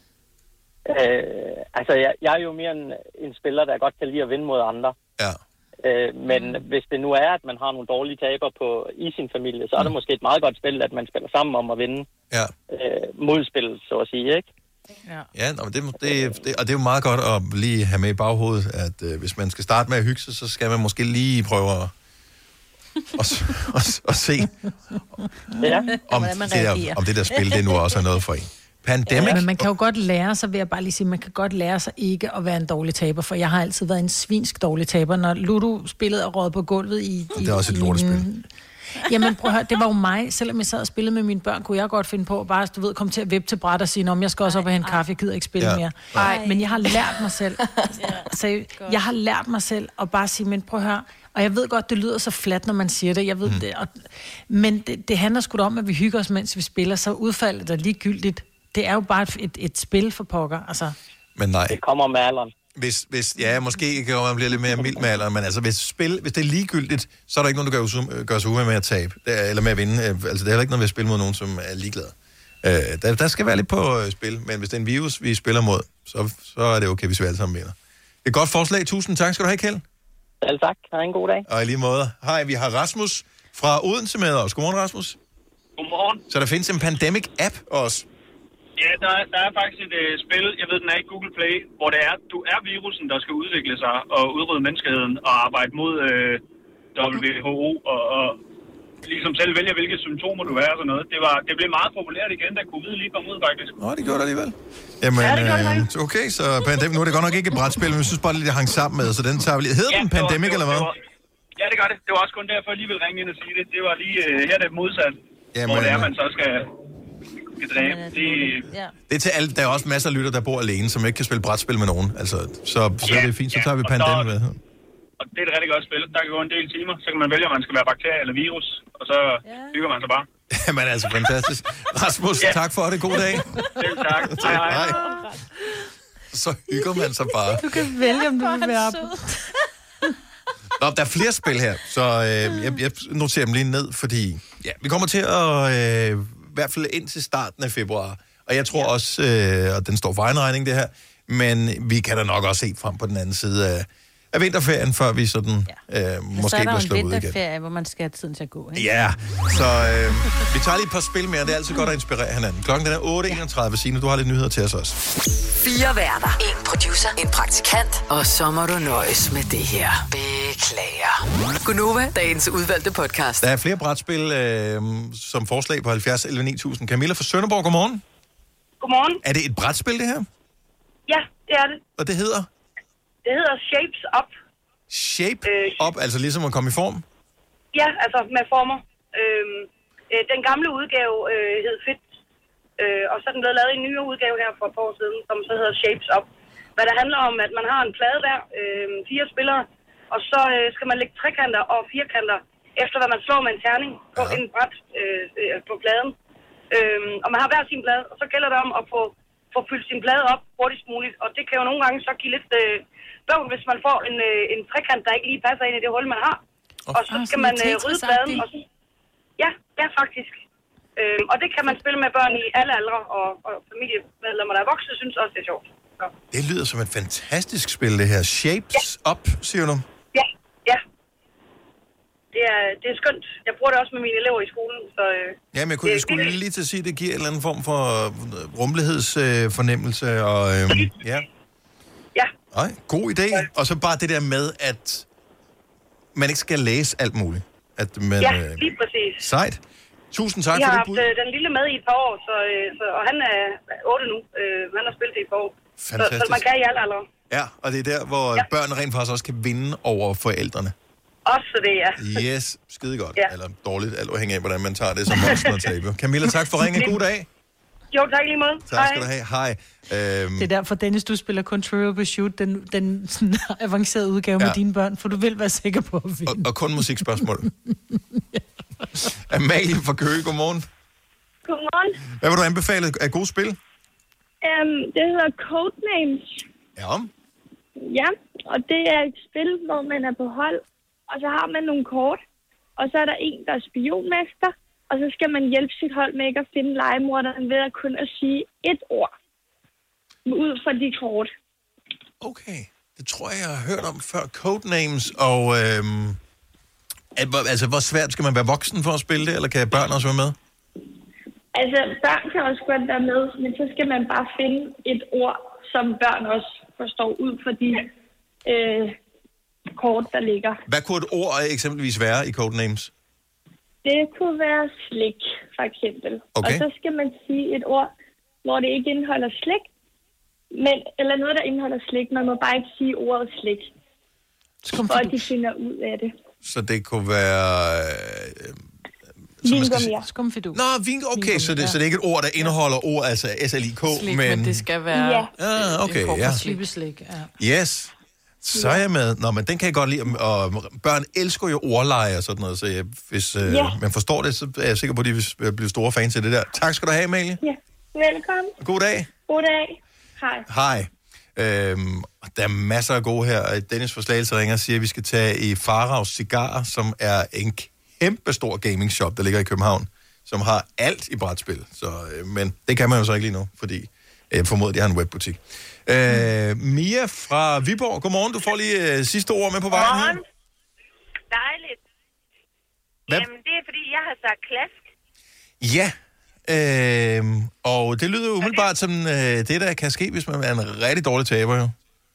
Altså, jeg er jo mere en spiller, der godt kan lide at vinde mod andre. Ja. Men hvis det nu er, at man har nogle dårlige taber i sin familie, så er det måske et meget godt spil, at man spiller sammen om at vinde modspillet, så at sige, ikke? Ja, og det er jo meget godt at lige have med i baghovedet, at hvis man skal starte med at hygge sig, så skal man måske lige prøve at se, om det der spil, det nu også er noget for en. Pandemic. Ja, men man kan jo godt lære sig, vil jeg bare lige sige, man kan godt lære sig ikke at være en dårlig taber, for jeg har altid været en svinsk dårlig taber. Når Ludo spillede og råd på gulvet i... Det er også et lortespil. Jamen prøv at høre, det var jo mig. Selvom jeg sad og spillede med mine børn, kunne jeg godt finde på at bare, du ved, komme til at vippe til bræt og sige, om jeg skal også op og hente kaffe, jeg gider ikke spille mere. Men jeg har lært mig selv. Jeg har lært mig selv at bare sige, men prøv at høre, og jeg ved godt, det lyder så fladt, når man siger det. Jeg ved det. Men det handler sgu da om, at vi hygger os, mens vi spiller, så udfaldet er ligegyldigt. Det er jo bare et spil for pokker, altså. Men nej. Det kommer med alderen. Ja, måske kan man blive lidt mere mild med alderen, men altså, hvis det er ligegyldigt, så er der ikke nogen, der gør sig umage med at tabe, eller med at vinde. Altså, det er heller ikke noget ved at spille mod nogen, som er ligeglade. Der skal være lidt på spil, men hvis det er en virus, vi spiller mod, så er det okay, hvis vi alle sammen vinder. Det er et godt forslag. Tusind tak skal du have, Kjeld. Selv tak. Ha' en god dag. Og i lige måde. Hej, vi har Rasmus fra Odense med os. Godmorgen, Rasmus. Godmorgen. Så der findes en Pandemic-app også. Ja, der er faktisk et spil, jeg ved, den er i Google Play, hvor det er, du er virusen, der skal udvikle sig og udrydde menneskeheden og arbejde mod WHO og ligesom selv vælge, hvilke symptomer du er og sådan noget. Det blev meget populært igen, da covid lige kom ud, faktisk. Nå, det gjorde det alligevel. Jamen, ja, det gjorde okay, så Pandemic, nu er det godt nok ikke et brætspil, men jeg synes bare, det hang sammen med, så den tager vi lige. Hedder den Pandemic, eller hvad? Ja, det gør det. Det var også kun derfor, jeg lige ville ringe ind og sige det. Det var lige her det modsat, hvor det er, man så skal dræbe. Det er til alle. Der er også masser af lytter, der bor alene, som ikke kan spille brætspil med nogen. Altså, så er det fint, så tager vi Pandemic med. Og det er et rigtig godt spil. Der kan gå en del timer, så kan man vælge, om man skal være bakterie eller virus, og så bygger man sig bare. Jamen altså, fantastisk. Rasmus, tak for det. God dag. Selv tak. Hej. Så hygger man sig bare. Du kan vælge, om du vil være på. Nå, der er flere spil her, så jeg noterer dem lige ned, fordi vi kommer til at i hvert fald ind til starten af februar. Og jeg tror også, og den står for egen regning, det her, men vi kan da nok også se frem på den anden side af vinterferien, før vi sådan måske bliver slået ud igen. Så er der jo en vinterferie, hvor man skal have tiden til at gå, ikke? Ja, så vi tager lige et par spil mere. Det er altid godt at inspirere hinanden. Klokken den er 8:31. Signe, du har lidt nyheder til os også. 4 værter, 1 producer, en praktikant, og så må du nøjes med det her. Beklager. Gunova, dagens udvalgte podcast. Der er flere brætspil som forslag på 70 11 9000. Camilla fra Sønderborg, godmorgen. Godmorgen. Er det et brætspil, det her? Ja, det er det. Og det hedder? Det hedder Shapes Up. Shape Up, altså ligesom at komme i form? Ja, altså med former. Den gamle udgave hed Fit, og så er den blevet lavet i en nyere udgave her for et par år siden, som så hedder Shapes Up. Hvad der handler om, at man har en plade der, 4 spillere, og så skal man lægge trekanter og firkanter, efter hvad man slår med en terning på en bræt på pladen. Og man har hver sin plade, og så gælder det om at få fyldt sin plade op hurtigst muligt, og det kan jo nogle gange så give lidt bøvl, hvis man får en trekant, der ikke lige passer ind i det hul, man har. Og så skal man rydde pladen. Og ja, faktisk. Og det kan man spille med børn i alle aldre, og familiemedlemmer, der er voksne, synes også, det er sjovt. Så. Det lyder som et fantastisk spil, det her. Shapes Up, siger du? Ja. Det er skønt. Jeg bruger det også med mine elever i skolen. Så, men jeg skulle lige til at sige, at det giver en eller anden form for rummelighedsfornemmelse. Og, Ja. Ej, god idé. Og så bare det der med, at man ikke skal læse alt muligt. At man, lige præcis. Sejt. Tusind tak for det. Jeg har haft den lille med i et par år, og han er 8 nu. Han har spillet det i et par år. Så man kan i alle aldre. Ja, og det er der, hvor børn rent faktisk også kan vinde over forældrene. Også det, ja. Yes, skide godt. Eller dårligt, alt afhængig af, hvordan man tager det som voksen og taber. Camilla, tak for ringen. God dag. Jo, tak lige måde. Tak skal du have. Hej. Det er derfor, Dennis, du spiller kun Trivial Pursuit, den sådan avancerede udgave med dine børn, for du vil være sikker på at vinde. Og kun musikspørgsmål. Amalie fra Køge, godmorgen. Godmorgen. Hvad vil du anbefale af gode spil? Det hedder Codenames. Ja. Ja, og det er et spil, hvor man er på hold, og så har man nogle kort, og så er der en, der er spionmester, og så skal man hjælpe sit hold med ikke at finde legemorderen ved at kun at sige et ord ud fra de kort. Okay, det tror jeg har hørt om før. Codenames, og altså, hvor svært skal man være voksen for at spille det, eller kan børn også være med? Altså, børn kan også godt være med, men så skal man bare finde et ord, som børn også forstår ud fra de kort, der ligger. Hvad kunne et ord eksempelvis være i Codenames? Det kunne være slik, for eksempel. Okay. Og så skal man sige et ord, hvor det ikke indeholder slik, eller noget, der indeholder slik. Man må bare ikke sige ordet slik, for at de finder ud af det. Så det kunne være... Vingummier. Skumfidus. Nå, okay, så det er ikke et ord, der indeholder ord, altså S-L-I-K, men det skal være okay, en form ja. for slik. Yes. Så er jeg med. Nå, men den kan jeg godt lide, og børn elsker jo ordleje og sådan noget, så hvis man forstår det, så er jeg sikker på, at de vil blive store fans af det der. Tak skal du have, Amalie. Ja, velkommen. God dag. God dag. Hej. Hej. Der er masser af gode her. Dennis fra Slagelse ringer og siger, at vi skal tage i Faraos Cigar, som er en kæmpe stor gaming shop, der ligger i København, som har alt i brætspil. Så, men det kan man jo så ikke lige nu, fordi jeg formoder, de har en webbutik. Mia fra Viborg, godmorgen. Du får lige sidste ord med på vejen her. Dejligt. Hvad? Jamen, det er fordi, jeg har sagt klask. Ja, og det lyder jo umiddelbart som det, der kan ske, hvis man er en rigtig dårlig taber, jo.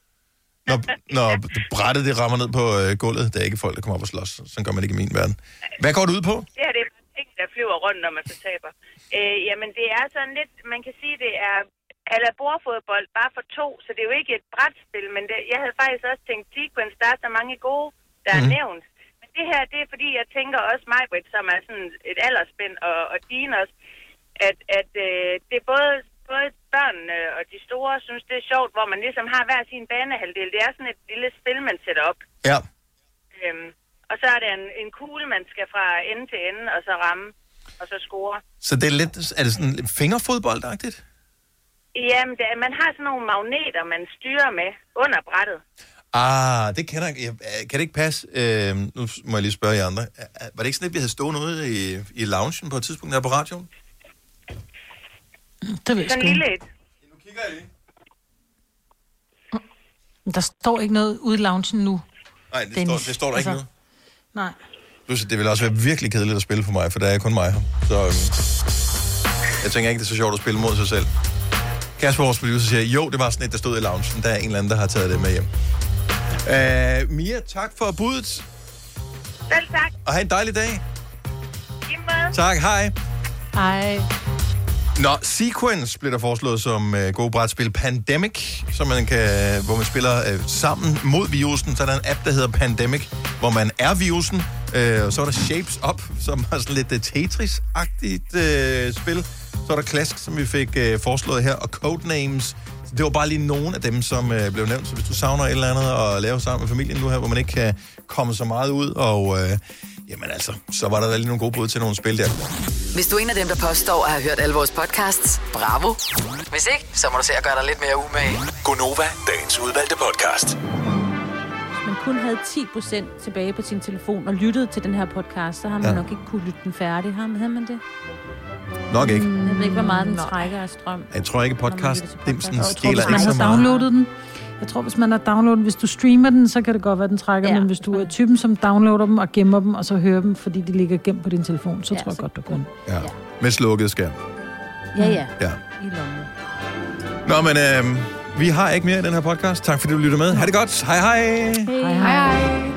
Når brættet det rammer ned på gulvet, der er ikke folk, der kommer op og slås. Sådan gør man ikke i min verden. Hvad går det ud på? Det her, det er ting, der flyver rundt, når man så taber. Jamen, det er sådan lidt, man kan sige, det er ala bordfodbold, bare for to, så det er jo ikke et brætspil, men jeg havde faktisk også tænkt sequence, der er så mange gode, der er nævnt. Men det her, det er fordi, jeg tænker også Majbrit, som er sådan et aldersspænd, og Dine også, at det er både børnene og de store synes, det er sjovt, hvor man ligesom har hver sin banehalvdel. Det er sådan et lille spil, man sætter op. Ja. Og så er det en kugle, man skal fra ende til ende, og så ramme, og så score. Så det er lidt, er det sådan fingerfodboldagtigt? Jamen, man har sådan nogle magneter, man styrer med under brættet. Det kender jeg. Kan det ikke passe? Nu må jeg lige spørge jer andre. Var det ikke sådan, at vi havde stået ude i loungen på et tidspunkt der på radioen? Det ved jeg sgu. Sådan lille et. Nu kigger jeg lige. Der står ikke noget ude i loungen nu. Nej, det står der ikke noget. Nej. Det vil også være virkelig kedeligt at spille for mig, for der er kun mig her. Så jeg tænker ikke, det er så sjovt at spille mod sig selv. Kasper, vores producer, siger, jo, det var sådan et, der stod i loungen. Der er en eller anden, der har taget det med hjem. Mia, tak for budet. Selv tak. Og have en dejlig dag. Jamen. Tak, hej. Hej. Nå, Sequence bliver der foreslået som gode brætspil. Pandemic, hvor man spiller sammen mod virusen. Så er der en app, der hedder Pandemic, hvor man er virusen. Og så er der Shapes Up, som er sådan lidt Tetris-agtigt spil. Så er der Klask, som vi fik foreslået her, og Codenames. Det var bare lige nogle af dem, som blev nævnt. Så hvis du savner et eller andet at lave sammen med familien nu her, hvor man ikke kan komme så meget ud, og jamen altså, så var der lige nogle gode bud til nogle spil der. Hvis du er en af dem, der påstår at have hørt alle vores podcasts, bravo. Hvis ikke, så må du se at gøre dig lidt mere umage. Gonova, dagens udvalgte podcast. Man kun havde 10% tilbage på sin telefon og lyttede til den her podcast, så har man nok ikke kunne lytte den færdig. Havde man det? Nok ikke. Jeg ved ikke, hvor meget den trækker af strøm. Jeg tror ikke, podcast-dimsen stjæler ikke så meget. Downloadet den. Jeg tror, hvis man har downloadet, hvis du streamer den, så kan det godt være, den trækker. Men hvis du er typen, som downloader dem og gemmer dem, og så hører dem, fordi de ligger gemt på din telefon, så tror jeg godt, du kan. Ja. Med slukket skærm. Ja. I lommen. Nå, men vi har ikke mere i den her podcast. Tak fordi du lytter med. Ha' det godt. Hej hej. Hej hej.